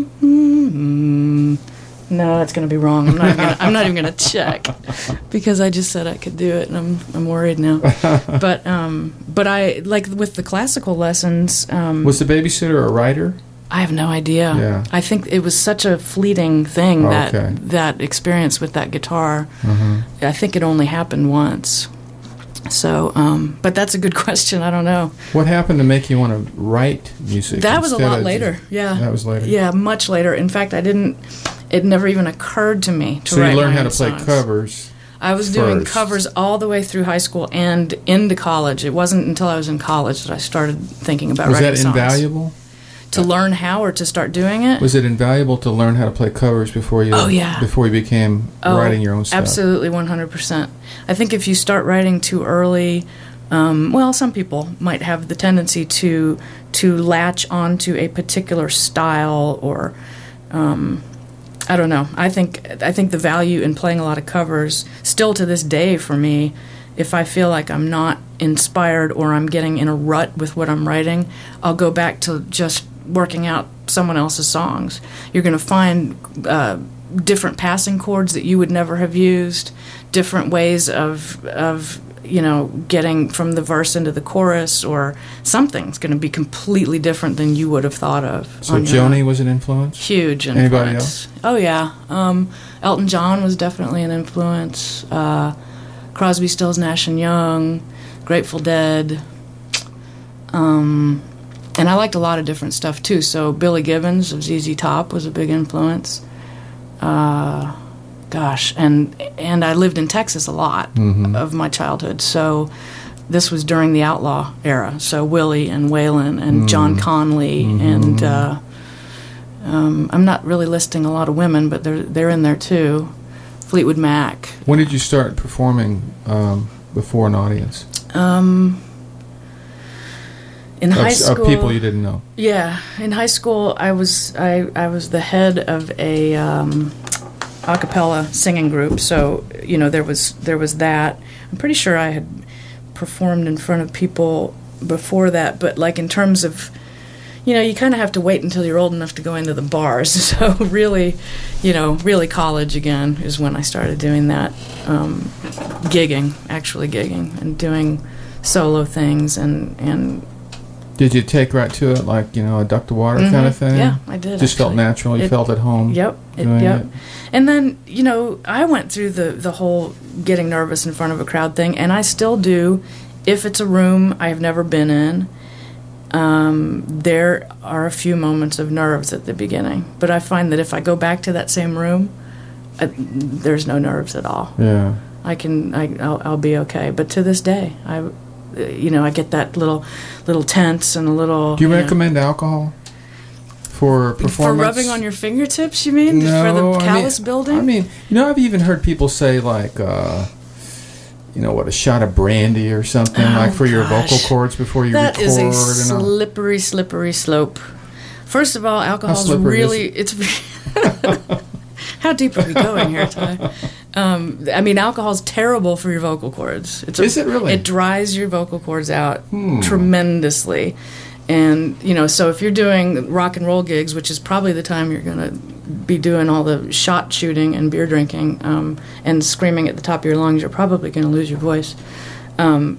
C: Mm, no, that's going to be wrong. I'm not even gonna, I'm not even going to check because I just said I could do it, and I'm I'm worried now. But um, but I like with the classical lessons. Um,
B: Was the babysitter a writer?
C: I have no idea.
B: Yeah.
C: I think it was such a fleeting thing,
B: Oh,
C: that
B: okay.
C: that experience with that guitar.
B: Uh-huh.
C: I think it only happened once. So, um, but that's a good question. I don't know.
B: What happened to make you want to write music?
C: That was a
B: instead
C: lot
B: of
C: later.
B: just-
C: Yeah.
B: That was later.
C: Yeah, much later. In fact, I didn't. It never even occurred to me to
B: So
C: write
B: you learned
C: my
B: how
C: own
B: to play
C: songs.
B: covers.
C: I was doing
B: first.
C: covers all the way through high school and into college. It wasn't until I was in college that I started thinking about
B: Was
C: writing
B: that
C: songs.
B: invaluable?
C: To learn how or to start doing it?
B: Was it invaluable to learn how to play covers before you?
C: Oh, yeah.
B: Before you became
C: Oh,
B: writing your own stuff.
C: Absolutely, one hundred percent. I think if you start writing too early, um, well, some people might have the tendency to to latch onto a particular style, or um, I don't know. I think I think the value in playing a lot of covers, still to this day for me, if I feel like I'm not inspired or I'm getting in a rut with what I'm writing, I'll go back to just working out someone else's songs. You're going to find uh, different passing chords that you would never have used, different ways of of you know getting from the verse into the chorus, or something's going to be completely different than you would have thought of.
B: So
C: on your own.
B: Joni was an influence?
C: Huge influence.
B: Anybody else?
C: Oh yeah, um, Elton John was definitely an influence. Uh, Crosby, Stills, Nash and Young, Grateful Dead. Um, and I liked a lot of different stuff too. So Billy Gibbons of Z Z Top was a big influence. Uh, gosh, and and I lived in Texas a lot
B: Mhm.
C: of my childhood. So this was during the outlaw era. So Willie and Waylon and
B: Mm.
C: John Conley
B: Mhm.
C: and uh, um, I'm not really listing a lot of women, but they're they're in there too. Fleetwood Mac.
B: When did you start performing um, before an audience?
C: Um, in
B: Of,
C: high
B: of
C: school,
B: people you didn't know.
C: yeah, in high school, I was I, I was the head of a um, a cappella singing group. So you know there was there was that. I'm pretty sure I had performed in front of people before that, but like in terms of, you know, you kind of have to wait until you're old enough to go into the bars. So really, you know, really college again is when I started doing that, um, gigging, actually gigging, and doing solo things. And, and
B: did you take right to it, like, you know, a duck to water
C: mm-hmm.
B: kind of thing?
C: Yeah, I did.
B: Just
C: actually.
B: felt natural. You
C: it,
B: felt at home.
C: Yep. It,
B: doing
C: yep.
B: it.
C: And then, you know, I went through the the whole getting nervous in front of a crowd thing, and I still do. If it's a room I've never been in, um, there are a few moments of nerves at the beginning. But I find that if I go back to that same room, I, there's no nerves at all.
B: Yeah.
C: I can, I, I'll, I'll be okay. But to this day, I, you know, I get that little, little tense and a little.
B: Do you,
C: you
B: recommend know, alcohol for performance?
C: For rubbing on your fingertips, you mean?
B: No,
C: for the callus
B: I mean,
C: building?
B: I mean, you know, I've even heard people say like. Uh, You know what, a shot of brandy or something,
C: oh,
B: like for
C: gosh.
B: your vocal cords before you
C: that
B: record.
C: That is a
B: and
C: slippery, slippery slope. First of all, alcohol is really it's. How deep are we going here, Ty? Um, I mean, alcohol is terrible for your vocal cords. It's a,
B: is it really?
C: It dries your vocal cords out
B: hmm.
C: tremendously, and you know, so if you're doing rock and roll gigs, which is probably the time you're going to be doing all the shot shooting and beer drinking um, and screaming at the top of your lungs, you're probably going to lose your voice. Um,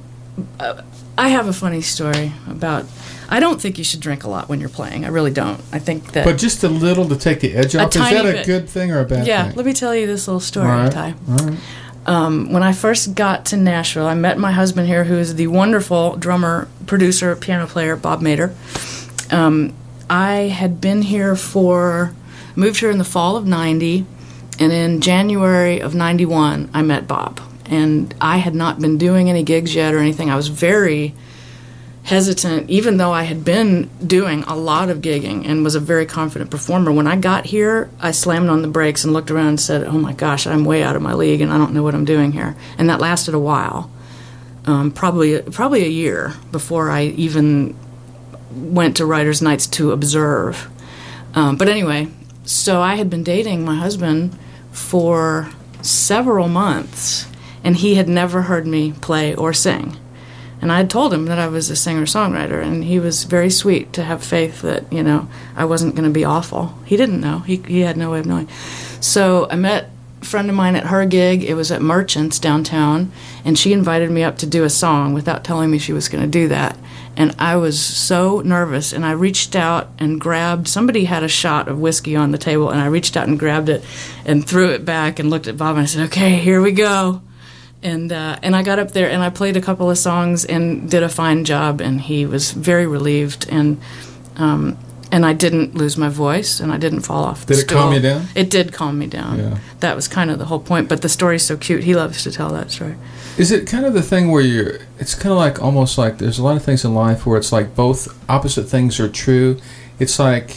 C: I have a funny story about. I don't think you should drink a lot when you're playing. I really don't. I think that.
B: But just a little to take the edge off. Is that a
C: bit.
B: good thing or a bad
C: yeah,
B: thing?
C: Yeah, let me tell you this little story,
B: all right.
C: Ty.
B: All right.
C: Um, when I first got to Nashville, I met my husband here, who is the wonderful drummer, producer, piano player, Bob Mader. Um, I had been here for. Moved here in the fall of ninety, and in January of ninety-one, I met Bob. And I had not been doing any gigs yet or anything. I was very hesitant, even though I had been doing a lot of gigging and was a very confident performer. When I got here, I slammed on the brakes and looked around and said, oh my gosh, I'm way out of my league and I don't know what I'm doing here. And that lasted a while, um, probably probably a year before I even went to Writers' Nights to observe. Um, but anyway, so I had been dating my husband for several months, and he had never heard me play or sing. And I had told him that I was a singer-songwriter, and he was very sweet to have faith that, you know, I wasn't going to be awful. He didn't know. He he had no way of knowing. So I met a friend of mine at her gig. It was at Merchants downtown, and she invited me up to do a song without telling me she was going to do that. And I was so nervous, and I reached out and grabbed, somebody had a shot of whiskey on the table, and I reached out and grabbed it and threw it back and looked at Bob, and I said, okay, here we go. And uh, and I got up there, and I played a couple of songs and did a fine job, and he was very relieved, and um, and I didn't lose my voice, and I didn't fall off the
B: stool. Did it calm you down?
C: It did calm me down.
B: Yeah.
C: That was kind of the whole point, but the story's so cute. He loves to tell that story.
B: Is it kind of the thing where you're, it's kind of like, almost like, there's a lot of things in life where it's like both opposite things are true. It's like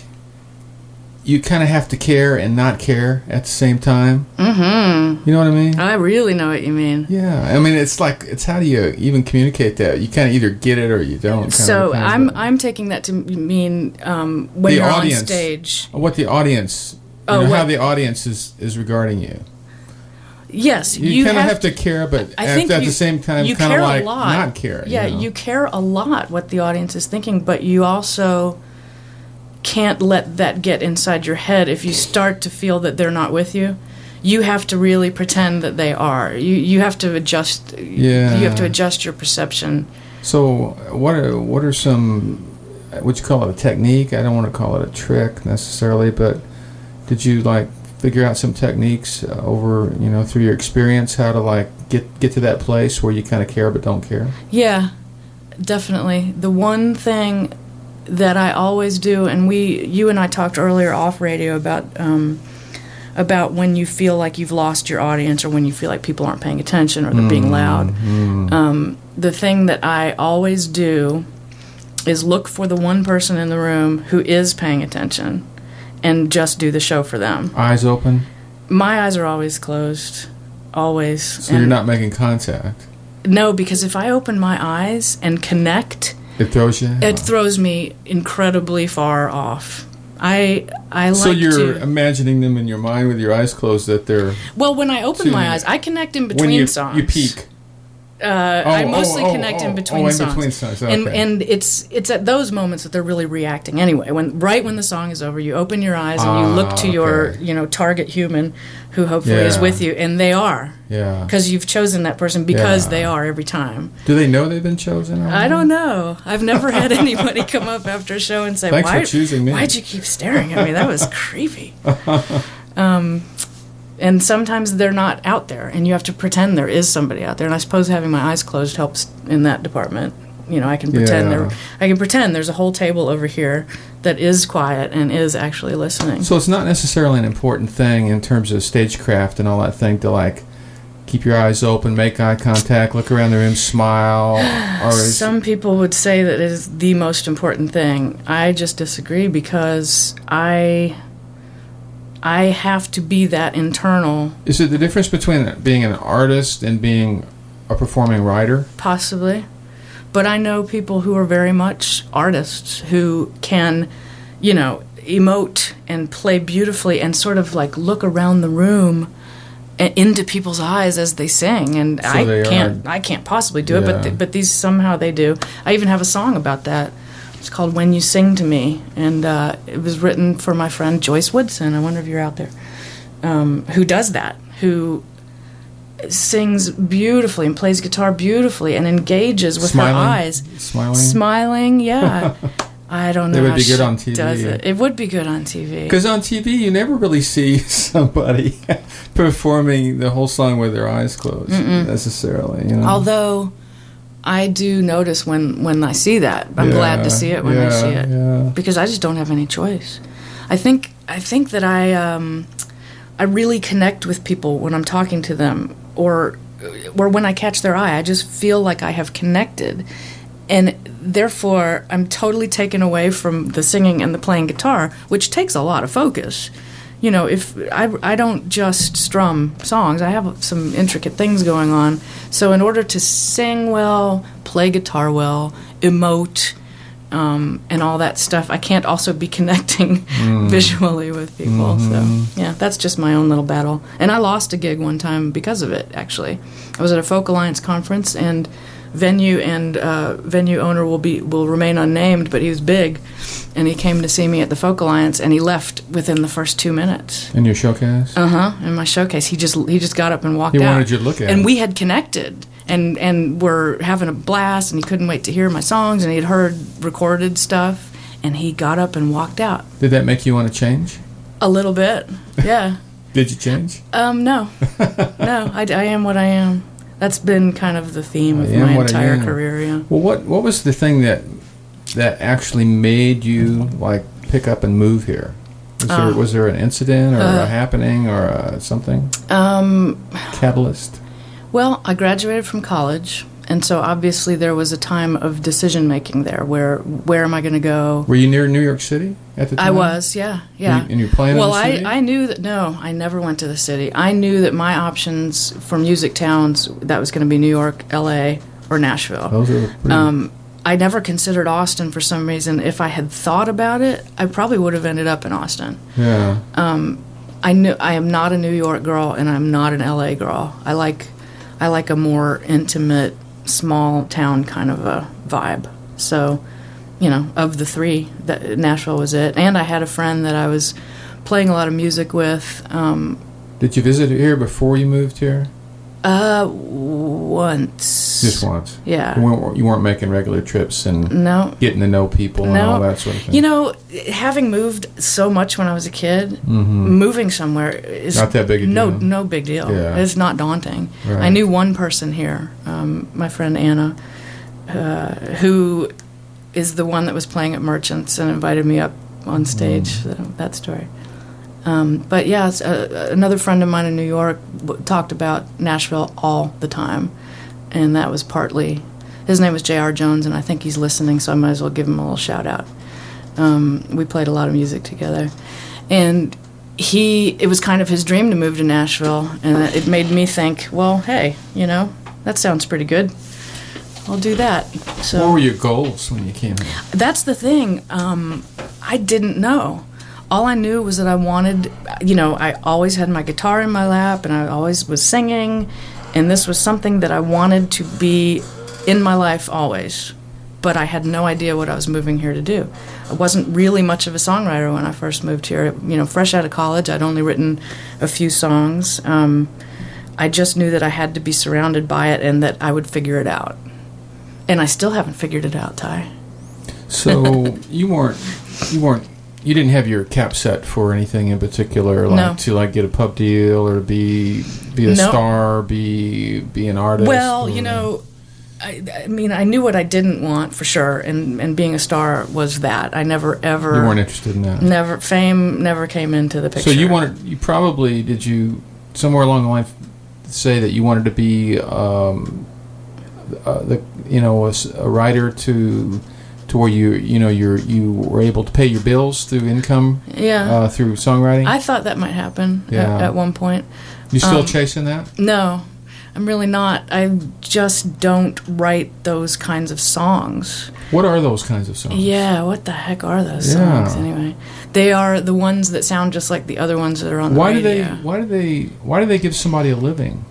B: you kind of have to care and not care at the same time.
C: Mm-hmm.
B: You know what I mean?
C: I really know what you mean.
B: Yeah. I mean, it's like, it's how do you even communicate that? You kind of either get it or you don't.
C: So
B: kind of
C: I'm
B: thing.
C: I'm taking that to mean um, when
B: The
C: you're
B: audience,
C: on stage.
B: What the audience, you
C: Oh,
B: know,
C: what-
B: how the audience is, is regarding you.
C: Yes,
B: You,
C: you
B: kind of
C: have,
B: have to care, but
C: I
B: at,
C: think
B: at
C: you-
B: the same time,
C: you
B: kind
C: care
B: of
C: a
B: like
C: lot.
B: not care.
C: Yeah,
B: you, know?
C: you care a lot what the audience is thinking, but you also can't let that get inside your head. If you start to feel that they're not with you, you have to really pretend that they are. You you have to adjust.
B: Yeah.
C: You have to adjust your perception.
B: So, what are what are some? Would you call it a technique? I don't want to call it a trick necessarily, but did you like figure out some techniques uh, over you know through your experience how to like get get to that place where you kind of care but don't care?
C: Yeah, definitely. The one thing that I always do, and we, you and I talked earlier off radio about um, about when you feel like you've lost your audience, or when you feel like people aren't paying attention, or they're being loud.
B: Mm.
C: Um, the thing that I always do is look for the one person in the room who is paying attention, and just do the show for them.
B: Eyes open.
C: My eyes are always closed, always.
B: So
C: And
B: you're not making contact.
C: No, because if I open my eyes and connect,
B: It throws you.
C: it throws me incredibly far off. I I like
B: so you're
C: to.
B: imagining them in your mind with your eyes closed that they're
C: Well, when I open
B: so
C: my
B: you-
C: eyes, I connect in
B: when
C: between
B: you
C: songs.
B: you peek.
C: Uh,
B: Oh,
C: I mostly
B: oh, oh,
C: connect
B: oh,
C: in between
B: oh, in
C: songs.
B: between songs,
C: And
B: okay.
C: and it's it's at those moments that they're really reacting anyway. When right when the song is over, you open your eyes and you
B: Ah,
C: look to your
B: okay.
C: you know target human, who hopefully is
B: Yeah.
C: with you, and they are
B: Yeah.
C: because you've chosen that person because
B: Yeah.
C: they are every time.
B: Do they know they've been chosen?
C: I don't know. I've never had anybody come up after a show and say,
B: Thanks
C: "Why
B: for choosing me."
C: Why'd you keep staring at me? That was creepy." um, and sometimes they're not out there, and you have to pretend there is somebody out there. And I suppose having my eyes closed helps in that department. You know, I can pretend
B: Yeah.
C: there. I can pretend there's a whole table over here that is quiet and is actually listening.
B: So it's not necessarily an important thing in terms of stagecraft and all that thing to like keep your eyes open, make eye contact, look around the room, smile. Or is,
C: Some people would say that it is the most important thing. I just disagree because I I have to be that internal,
B: is it the difference between being an artist and being a performing writer?
C: possibly. But I know people who are very much artists who can, you know, emote and play beautifully and sort of like look around the room a- into people's eyes as they sing, and
B: So
C: I
B: they
C: can't.
B: are-
C: I can't possibly do it,
B: Yeah.
C: but th- but these somehow they do. I even have a song about that. It's called "When You Sing to Me," and uh, it was written for my friend Joyce Woodson. I wonder if you're out there. Um, who does that? Who sings beautifully and plays guitar beautifully and engages with
B: Smiling?
C: her eyes,
B: Smiling?
C: Smiling, yeah. I don't know.
B: It would
C: how
B: be good
C: she
B: on T V.
C: Does it. it would be good on T V.
B: Because on T V, you never really see somebody performing the whole song with their eyes closed, necessarily. You know?
C: Although I do notice when, when I see that. I'm
B: Yeah,
C: glad to see it when I
B: yeah,
C: see it.
B: yeah.
C: Because I just don't have any choice. I think I think that I um, I really connect with people when I'm talking to them, or or when I catch their eye. I just feel like I have connected, and therefore I'm totally taken away from the singing and the playing guitar, which takes a lot of focus. You know, if I, I don't just strum songs, I have some intricate things going on. So in order to sing well, play guitar well, emote, um, and all that stuff, I can't also be connecting
B: Mm.
C: visually with people.
B: Mhm.
C: So yeah, that's just my own little battle. And I lost a gig one time because of it. Actually, I was at a Folk Alliance conference, and venue and uh, venue owner will be will remain unnamed, but he was big, and he came to see me at the Folk Alliance, and he left within the first two minutes.
B: In your showcase?
C: Uh huh. In my showcase, he just he just got up and walked
B: He
C: out.
B: wanted you to look at
C: and
B: him.
C: we had connected, and and were having a blast, and he couldn't wait to hear my songs, and he had heard recorded stuff, and he got up and walked out.
B: Did that make you want to change?
C: A little bit, yeah.
B: Did you change?
C: Um, no, no. I, I am what I am. That's been kind of the theme of
B: I am
C: my
B: what I
C: entire
B: am.
C: career. Yeah.
B: Well, what what was the thing that that actually made you like pick up and move here? Was there
C: Uh,
B: was there an incident or
C: uh,
B: a happening or uh something
C: Um,
B: catalyst?
C: well, I graduated from college, and so obviously there was a time of decision making there. Where where am I going to go?
B: Were you near New York City at the time?
C: I was, yeah, yeah.
B: you- and you're playing in
C: Well,
B: the city?
C: I, I knew that, no, I never went to the city. I knew that my options for music towns, that was going to be New York, L A, or Nashville.
B: Those are pretty.
C: Um, I never considered Austin for some reason. If I had thought about it, I probably would have ended up in Austin.
B: yeah.
C: I knew I am not a New York girl, and I'm not an L A girl. I like, I like a more intimate, small town kind of a vibe. So, you know, of the three, that Nashville was it. And I had a friend that I was playing a lot of music with. Um,
B: Did you visit here before you moved here?
C: uh, once.
B: Just once.
C: Yeah.
B: You weren't, you weren't making regular trips and
C: No.
B: getting to know people and
C: No.
B: all that sort of thing.
C: You know, having moved so much when I was a kid, moving somewhere is
B: Mm-hmm. Not that big a
C: no,
B: deal.
C: No big deal.
B: Yeah.
C: It's not daunting.
B: Right.
C: I knew one person here, um, my friend Anna, uh, who is the one that was playing at Merchants and invited me up on stage.
B: Mm.
C: So that story. Um, but yeah, it's, uh, another friend of mine in New York w- talked about Nashville all the time, and that was partly. His name was J R Jones, and I think he's listening, so I might as well give him a little shout out. Um, we played a lot of music together, and he. It was kind of his dream to move to Nashville, and it made me think, well, hey, you know, that sounds pretty good. I'll do that. So
B: What were your goals when you came here?
C: that's the thing. Um, I didn't know. All I knew was that I wanted, you know, I always had my guitar in my lap, and I always was singing, And this was something that I wanted to be in my life always, but I had no idea what I was moving here to do. I wasn't really much of a songwriter when I first moved here. You know, fresh out of college, I'd only written a few songs. Um, I just knew that I had to be surrounded by it and that I would figure it out. And I still haven't figured it out, Ty.
B: So you weren't, you weren't, you didn't have your cap set for anything in particular, like
C: No.
B: to like get a pub deal or be be a
C: Nope.
B: star, be be an artist.
C: Well,
B: or-
C: you know, I, I mean, I knew what I didn't want for sure, and, and being a star was that. I never ever
B: you weren't interested in that.
C: never fame never came into the picture.
B: So you wanted, you probably did you somewhere along the line say that you wanted to be, um, uh, the you know a, s- a writer to to where you you know you you were able to pay your bills through income
C: yeah.
B: uh, through songwriting.
C: I thought that might happen
B: Yeah.
C: at, at one point.
B: you still
C: um,
B: chasing that?
C: No, I'm really not. I just don't write those kinds of songs.
B: What are those kinds of songs?
C: Yeah, what the heck are those
B: Yeah.
C: songs anyway? They are the ones that sound just like the other ones that are on the
B: Why do they?
C: radio.
B: Why do they? Why do they give somebody a living?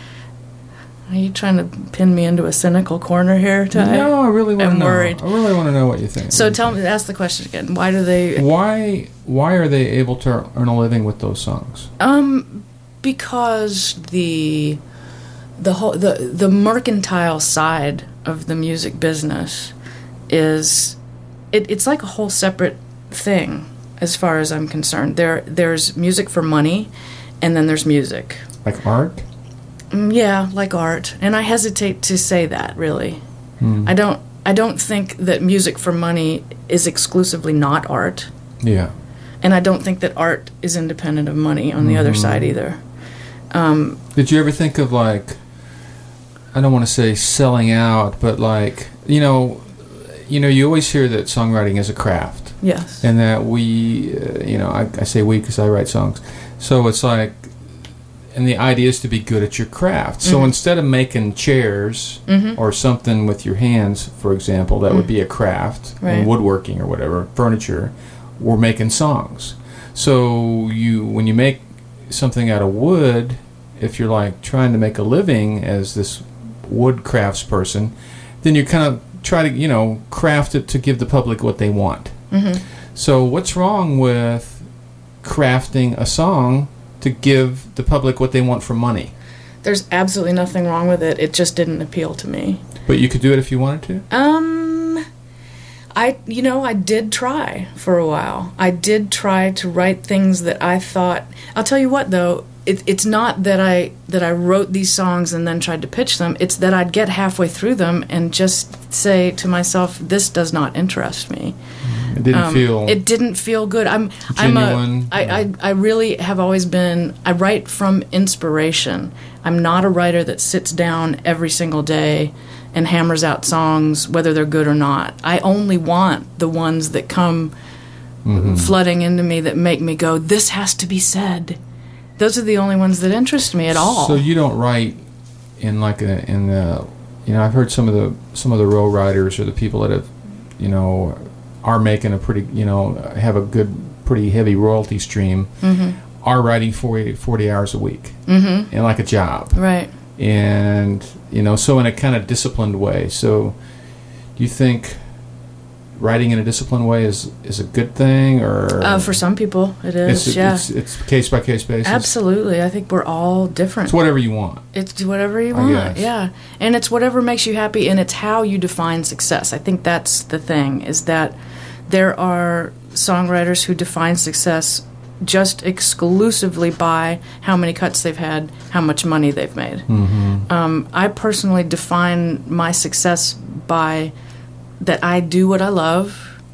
C: Are you trying to pin me into a cynical corner here, Ty?
B: No, I really want
C: I'm
B: to know.
C: worried.
B: I really want to know what you think.
C: So tell me, ask the question again. Why do they?
B: Why? Why are they able to earn a living with those songs?
C: Um, because the the whole the the mercantile side of the music business is it, it's like a whole separate thing as far as I'm concerned. There there's music for money, and then there's music.
B: Like art?
C: Mm, Yeah, like art, and I hesitate to say that really.
B: Hmm.
C: I don't I don't think that music for money is exclusively not art.
B: Yeah.
C: And I don't think that art is independent of money on the other side either. Um,
B: Did you ever think of like, I don't want to say selling out, but like, you know, you know, you always hear that songwriting is a craft,
C: yes.
B: and that we, uh, you know, I, I say we because I write songs, so it's like, and the idea is to be good at your craft. So
C: Mhm.
B: instead of making chairs
C: Mhm.
B: or something with your hands, for example, that would
C: Mm.
B: be a craft,
C: Right.
B: and woodworking or whatever, furniture, we're making songs. So you, when you make something out of wood, if you're like trying to make a living as this wood crafts person, then you kind of try to, you know, craft it to give the public what they want.
C: Mhm.
B: So what's wrong with crafting a song to give the public what they want for money?
C: There's absolutely nothing wrong with it. It just didn't appeal to me.
B: But you could do it if you wanted to?
C: Um, I, you know, I did try for a while. I did try to write things that I thought. I'll tell you what, though. It, it's not that I that I wrote these songs and then tried to pitch them. It's that I'd get halfway through them and just say to myself, "This does not interest me."
B: It didn't
C: Um,
B: feel...
C: It didn't feel good. I'm.
B: genuine,
C: I'm a. I, I. I really have always been. I write from inspiration. I'm not a writer that sits down every single day and hammers out songs, whether they're good or not. I only want the ones that come
B: Mhm.
C: flooding into me that make me go, "This has to be said." Those are the only ones that interest me at all.
B: So you don't write in like a, in the, you know, I've heard some of the some of the row writers or the people that have, you know, are making a pretty, you know, have a good, pretty heavy royalty stream,
C: mm-hmm.
B: are writing forty, forty hours a week,
C: Mm-hmm.
B: and like a job,
C: Right.
B: and you know, so in a kind of disciplined way. So, do you think writing in a disciplined way is is a good thing, or
C: Uh, for some people, it is.
B: it's,
C: yeah.
B: it's it's case by case basis?
C: Absolutely. I think we're all different.
B: It's whatever you want.
C: It's whatever you
B: I
C: want,
B: guess.
C: yeah. And it's whatever makes you happy, and it's how you define success. I think that's the thing, is that there are songwriters who define success just exclusively by how many cuts they've had, how much money they've made.
B: Mm-hmm.
C: Um, I personally define my success by that I do what I love,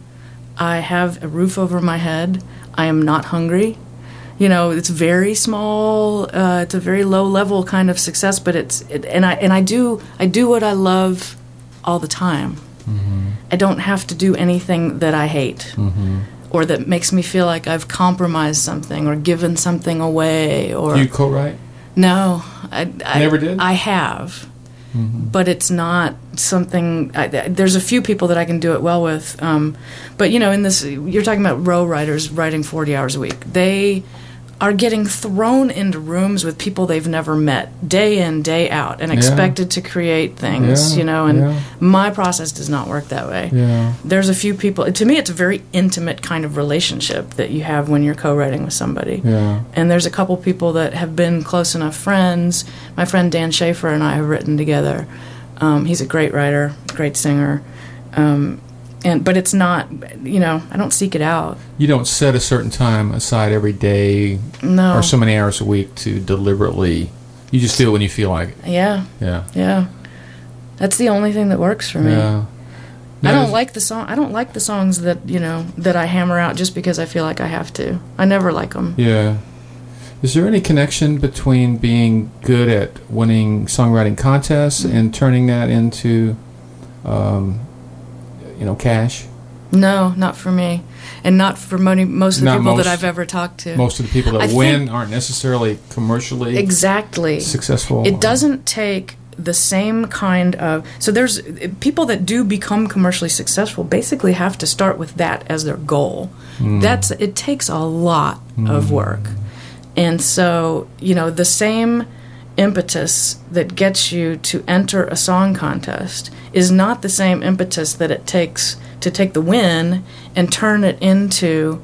C: I have a roof over my head, I am not hungry. You know, it's very small. Uh, it's a very low level kind of success, but it's it, and I and I do I do what I love all the time.
B: Mm-hmm.
C: I don't have to do anything that I hate
B: Mm-hmm.
C: or that makes me feel like I've compromised something or given something away. Or
B: Do you co-write?
C: no, I, I
B: Never did?
C: I have,
B: Mm-hmm.
C: but it's not something. I, there's a few people that I can do it well with, um, but you know, in this, you're talking about row writers writing forty hours a week. They are getting thrown into rooms with people they've never met day in, day out, and
B: Yeah.
C: expected to create things,
B: Yeah,
C: you know, and
B: yeah.
C: my process does not work that way.
B: Yeah.
C: There's a few people, to me, it's a very intimate kind of relationship that you have when you're co-writing with somebody.
B: Yeah.
C: And there's a couple people that have been close enough friends. My friend Dan Schaefer and I have written together. Um, he's a great writer, great singer. Um, and but it's not, you know, I don't seek it out.
B: You don't set a certain time aside every day
C: No.
B: or so many hours a week to deliberately. You just do it when you feel like it.
C: Yeah,
B: Yeah.
C: yeah. That's the only thing that works for me.
B: Yeah.
C: I
B: Now,
C: don't
B: is-
C: like the song. I don't like the songs that you know that I hammer out just because I feel like I have to. I never like them.
B: Yeah. Is there any connection between being good at winning songwriting contests and turning that into, um, you know, cash?
C: No, not for me, and not for many, most of the
B: Not
C: people
B: most-
C: that I've ever talked to.
B: Most of the people that
C: I
B: win
C: think-
B: aren't necessarily commercially
C: Exactly.
B: successful.
C: It doesn't take the same kind of so there's people that do become commercially successful basically have to start with that as their goal.
B: Mm.
C: That's it takes a lot of work. And so, you know, the same impetus that gets you to enter a song contest is not the same impetus that it takes to take the win and turn it into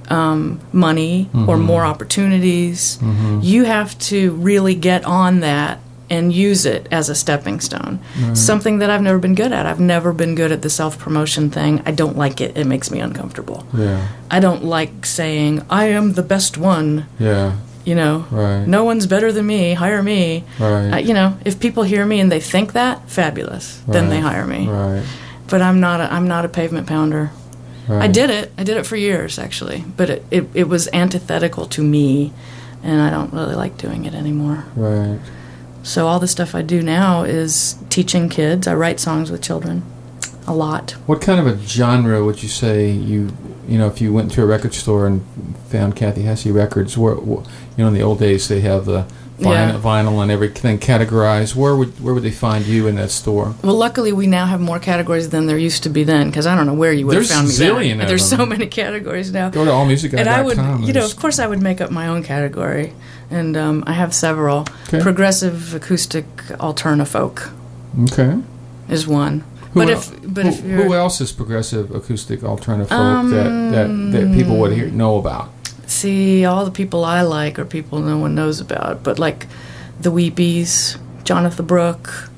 C: um, money or more opportunities. You have to really get on that and use it as a stepping stone. Something that I've never been good at. I've never been good at the self-promotion thing. I don't like it. It makes me uncomfortable.
B: Yeah.
C: I don't like saying, I am the best one.
B: Yeah.
C: You know,
B: Right.
C: no one's better than me. Hire me.
B: Right.
C: Uh, you know, if people hear me and they think that, fabulous. Then they
B: Right.
C: hire me.
B: Right.
C: But I'm not. A, I'm not a pavement pounder.
B: Right.
C: I did it. I did it for years, actually. But it, it it was antithetical to me, and I don't really like doing it anymore.
B: Right.
C: So all the stuff I do now is teaching kids. I write songs with children, a lot.
B: What kind of a genre would you say you, you know, if you went to a record store and found Kathy Hesse records, where, wh- you know, in the old days they have the vinyl,
C: Yeah.
B: vinyl and everything categorized. Where would where would they find you in that store?
C: Well, luckily we now have more categories than there used to be then, because I don't know where you would
B: There's
C: have found me
B: zillion
C: then.
B: of
C: There's
B: them.
C: so many categories now.
B: Go to all music guy
C: And I
B: dot
C: would,
B: com.
C: you know, of course, I would make up my own category, and um, I have several.
B: Okay.
C: Progressive, acoustic, alternafolk
B: Okay.
C: is one.
B: Who
C: but
B: el-
C: if but
B: who,
C: if you're,
B: who else is progressive, acoustic, alternative folk
C: Um,
B: that, that that people would hear, know about?
C: see, all the people I like are people no one knows about, but like the Weepies, Jonathan Brooke,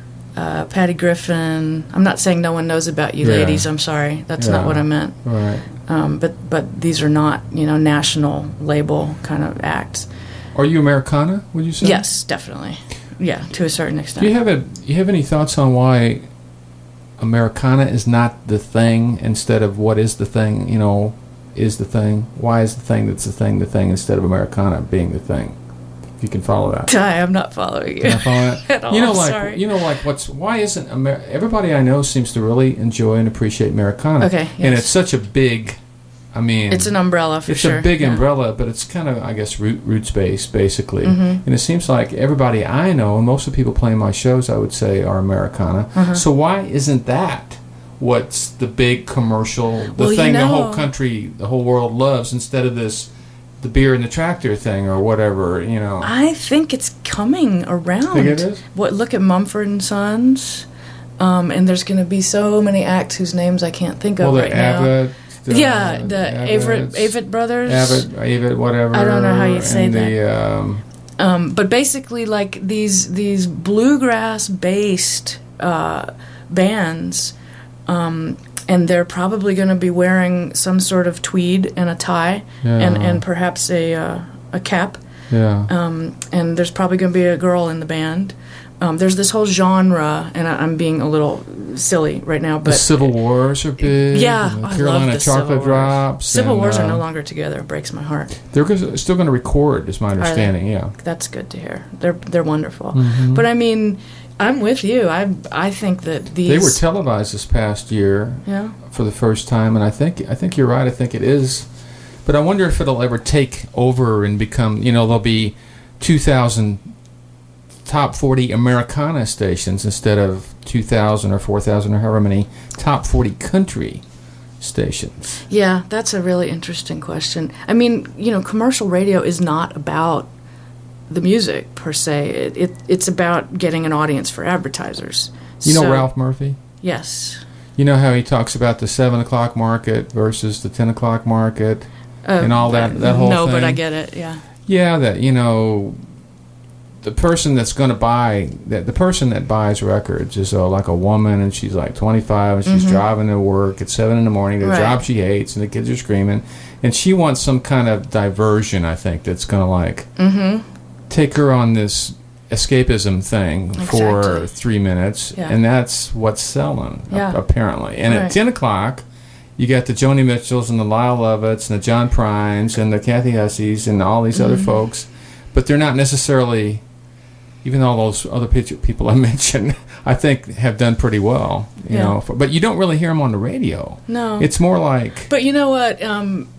C: uh, Patty Griffin. I'm not saying no one knows about you,
B: Yeah.
C: ladies. I'm sorry, that's
B: Yeah.
C: not what I meant.
B: Right.
C: Um, but but these are not you know national label kind of acts.
B: Are you Americana? Would you say?
C: Yes, definitely. Yeah, to a certain extent.
B: Do you have a you have any thoughts on why Americana is not the thing instead of what is the thing? You know, is the thing? Why is the thing that's the thing the thing instead of Americana being the thing? If you can follow that.
C: Hi, I'm not following you.
B: Can I follow that?
C: At all,
B: you know,
C: I'm
B: like
C: sorry.
B: you know, like what's why isn't Amer- everybody I know seems to really enjoy and appreciate Americana?
C: Okay,
B: and
C: yes.
B: it's such a big. I mean,
C: It's an umbrella for
B: it's
C: sure.
B: a big
C: yeah.
B: umbrella, but it's kind of, I guess, root, roots based, basically.
C: Mhm.
B: And it seems like everybody I know, and most of the people playing my shows, I would say, are Americana.
C: Uh-huh.
B: So why isn't that what's the big commercial, the
C: Well, you
B: thing the whole
C: know-
B: country, the whole world loves, instead of this, the beer and the tractor thing or whatever, you know?
C: I think it's coming around.
B: Think it is?
C: What? Look at Mumford and Sons, um, and there's going to be so many acts whose names I can't think of
B: well, the
C: right now.
B: Avid. The,
C: Yeah, the Avett
B: Avids,
C: Avett brothers.
B: Avid, Avid, whatever.
C: I don't know how you say
B: and the, um,
C: Um, but basically, like these these bluegrass based uh, bands, um, and they're probably going to be wearing some sort of tweed and a tie,
B: Yeah.
C: and and perhaps a uh, a cap.
B: yeah.
C: Um, and there's probably going to be a girl in the band. Um, there's this whole genre, and I, I'm being a little silly right now,
B: the
C: but
B: Civil Wars are big.
C: yeah,
B: and the
C: I
B: Carolina
C: love the Civil
B: Chocolate
C: Wars.
B: Drops.
C: Civil
B: and,
C: Wars
B: uh,
C: are no longer together. It breaks my heart.
B: They're go- still going to record, is my
C: they?
B: understanding. Yeah.
C: That's good to hear. They're they're wonderful.
B: Mhm.
C: But I mean, I'm with you. I I think that these
B: They were televised this past year
C: yeah.
B: for the first time, and I think I think you're right. I think it is, but I wonder if it'll ever take over and become. You know, there'll be two thousand top forty Americana stations instead of two thousand or four thousand or however many top forty country stations?
C: Yeah, that's a really interesting question. I mean, you know, commercial radio is not about the music per se. It, it it's about getting an audience for advertisers.
B: You know
C: So-
B: Ralph Murphy?
C: Yes.
B: You know how he talks about the seven o'clock market versus the ten o'clock market
C: Uh,
B: and all that, that whole
C: no,
B: thing?
C: but I get it, yeah.
B: Yeah, that, you know, the person that's going to buy, that the person that buys records is uh, like a woman, and she's like twenty-five, and she's
C: Mhm.
B: driving to work at seven in the morning, the
C: Right.
B: job she hates, and the kids are screaming, and she wants some kind of diversion, I think, that's going to like
C: Mm-hmm.
B: take her on this escapism thing for
C: Exactly.
B: three minutes,
C: Yeah.
B: and that's what's selling,
C: Yeah.
B: a- apparently. And
C: Right.
B: at ten o'clock, you got the Joni Mitchells and the Lyle Lovetts and the John Prines and the Kathy Hussies and all these other
C: Mhm.
B: folks, but they're not necessarily, even all those other picture people I mentioned, I think have done pretty well, you
C: Yeah.
B: know. For, but you don't really hear them on the radio.
C: No.
B: It's more like,
C: But you know what? Um,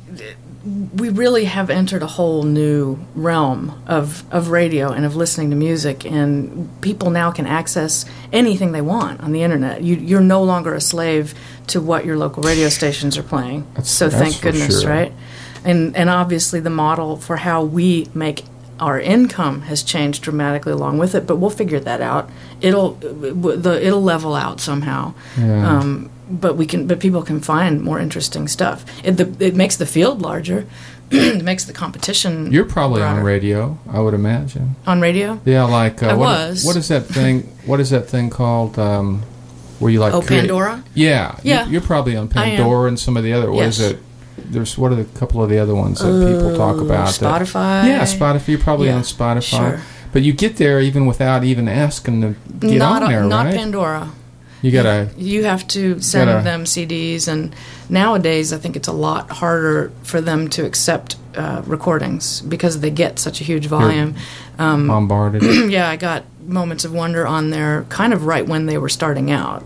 C: we really have entered a whole new realm of, of radio and of listening to music, and people now can access anything they want on the internet. You, you're no longer a slave to what your local radio stations are playing.
B: That's-
C: so
B: that's
C: thank
B: for
C: goodness,
B: sure.
C: right? And and obviously the model for how we make our income has changed dramatically along with it. But we'll figure that out. It'll the it'll level out somehow.
B: yeah.
C: Um, but we can, but people can find more interesting stuff. It the, it makes the field larger. It makes the competition.
B: You're probably on
C: broader.
B: radio, I would imagine.
C: On radio.
B: Yeah, like uh,
C: I
B: what,
C: was.
B: what is that thing? What is that thing called? Um, where you like?
C: Oh,
B: create-
C: Pandora.
B: Yeah,
C: Yeah.
B: You, you're probably on
C: I am.
B: Pandora and some of the other. What is
C: Yes.
B: it? There's what are the couple of the other ones that people talk
C: Uh,
B: about? that-
C: Spotify.
B: yeah, Spotify. You're probably
C: Yeah,
B: on Spotify,
C: sure.
B: but you get there even without even asking to get
C: not
B: on there,
C: not
B: right?
C: Pandora.
B: you gotta.
C: You have to send
B: Gotta-
C: them C Ds, and nowadays I think it's a lot harder for them to accept uh, recordings because they get such a huge volume. Um,
B: bombarded.
C: yeah, I got Moments of Wonder on there kind of right when they were starting out.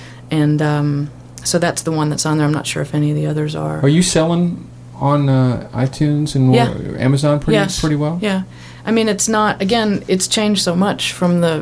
C: And um, so that's the one that's on there. I'm not sure if any of the others are.
B: Are you selling on uh, iTunes and
C: Yeah.
B: Amazon pretty
C: Yes.
B: pretty well?
C: Yeah. I mean, it's not, again, it's changed so much from the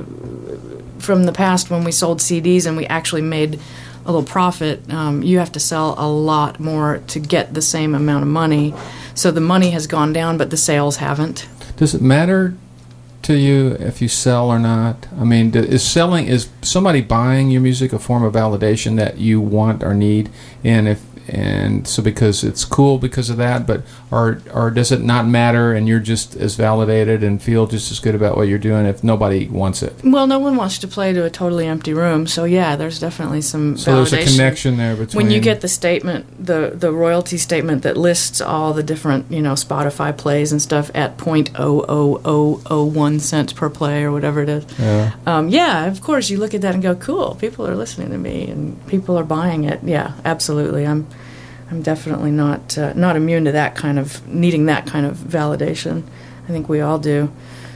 C: from the past when we sold C Ds and we actually made a little profit. Um, you have to sell a lot more to get the same amount of money. So the money has gone down, but the sales haven't.
B: Does it matter to you if you sell or not? I mean, d- is selling, is somebody buying your music a form of validation that you want or need? And if and so because it's cool because of that, but or or does it not matter and you're just as validated and feel just as good about what you're doing if nobody wants it?
C: Well, no one wants to play to a totally empty room. So yeah, there's definitely some
B: So
C: validation.
B: there's a connection there between.
C: When you get the statement, the the royalty statement that lists all the different, you know, Spotify plays and stuff at point oh oh oh oh one cents per play or whatever it is.
B: yeah.
C: Um, yeah, of course you look at that and go, cool, people are listening to me and people are buying it. Yeah, absolutely. I'm I'm definitely not uh, not immune to that kind of needing that kind of validation. I think we all do.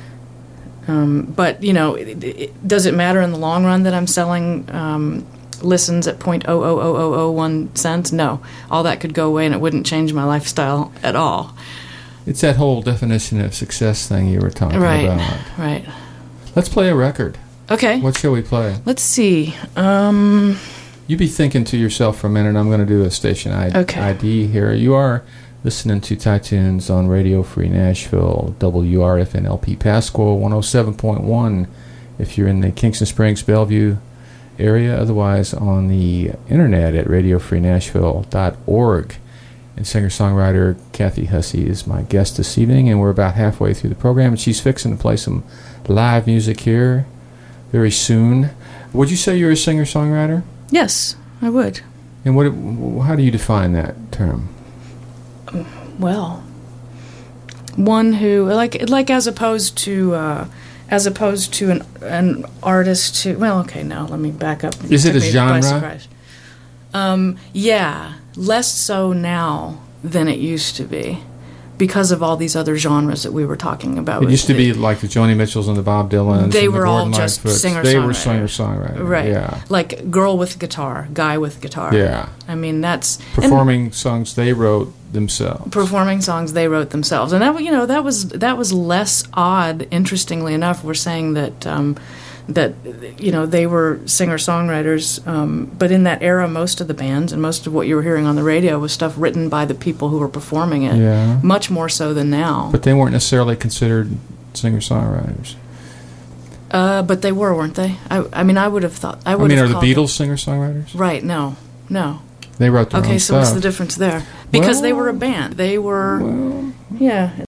C: Um, but you know, it, it, does it matter in the long run that I'm selling um, listens at point oh oh oh oh oh one cents? No, all that could go away and it wouldn't change my lifestyle at all.
B: It's that whole definition of success thing you were talking
C: Right,
B: about.
C: right.
B: Let's play a record.
C: Okay,
B: What shall we play?
C: let's see. Um,
B: You be thinking to yourself for a minute. I'm going to do a station I-
C: Okay.
B: I D here. You are listening to TyTunes on Radio Free Nashville, W R F N L P Pasquo, one oh seven point one if you're in the Kingston Springs, Bellevue area. Otherwise, on the internet at radio free nashville dot org. And singer-songwriter Kathy Hussey is my guest this evening, and we're about halfway through the program, and she's fixing to play some live music here very soon. Would you say you're a singer-songwriter?
C: yes, I would.
B: And what? How do you define that term?
C: Well, one who like like as opposed to uh, as opposed to an an artist who. Well, okay, now let me back up.
B: Is it
C: Took
B: a
C: me by
B: genre?
C: surprise. Um, yeah, less so now than it used to be, because of all these other genres that we were talking about.
B: It used to
C: The-
B: be like the Joni Mitchells and the Bob Dylans.
C: They
B: and the
C: were all
B: Gordon
C: just
B: Lightfoots.
C: singer-songwriters.
B: They were singer-songwriters.
C: right,
B: Yeah.
C: like girl with guitar, guy with guitar.
B: Yeah.
C: I mean that's and-
B: Performing songs they wrote themselves.
C: performing songs they wrote themselves, and that you know that was that was less odd. Interestingly enough, we're saying that um, that, you know, they were singer-songwriters, um, but in that era, most of the bands and most of what you were hearing on the radio was stuff written by the people who were performing it,
B: Yeah.
C: much more so than now.
B: But they weren't necessarily considered singer-songwriters.
C: Uh, but they were, weren't they? I, I mean, I would have thought. I,
B: I
C: would
B: mean,
C: have
B: are the
C: called
B: Beatles singer-songwriters?
C: them- Right, no. No.
B: They wrote their
C: Okay,
B: own
C: so
B: stuff.
C: what's the difference there? Because they
B: Well-
C: were a band. They were,
B: Well,
C: yeah.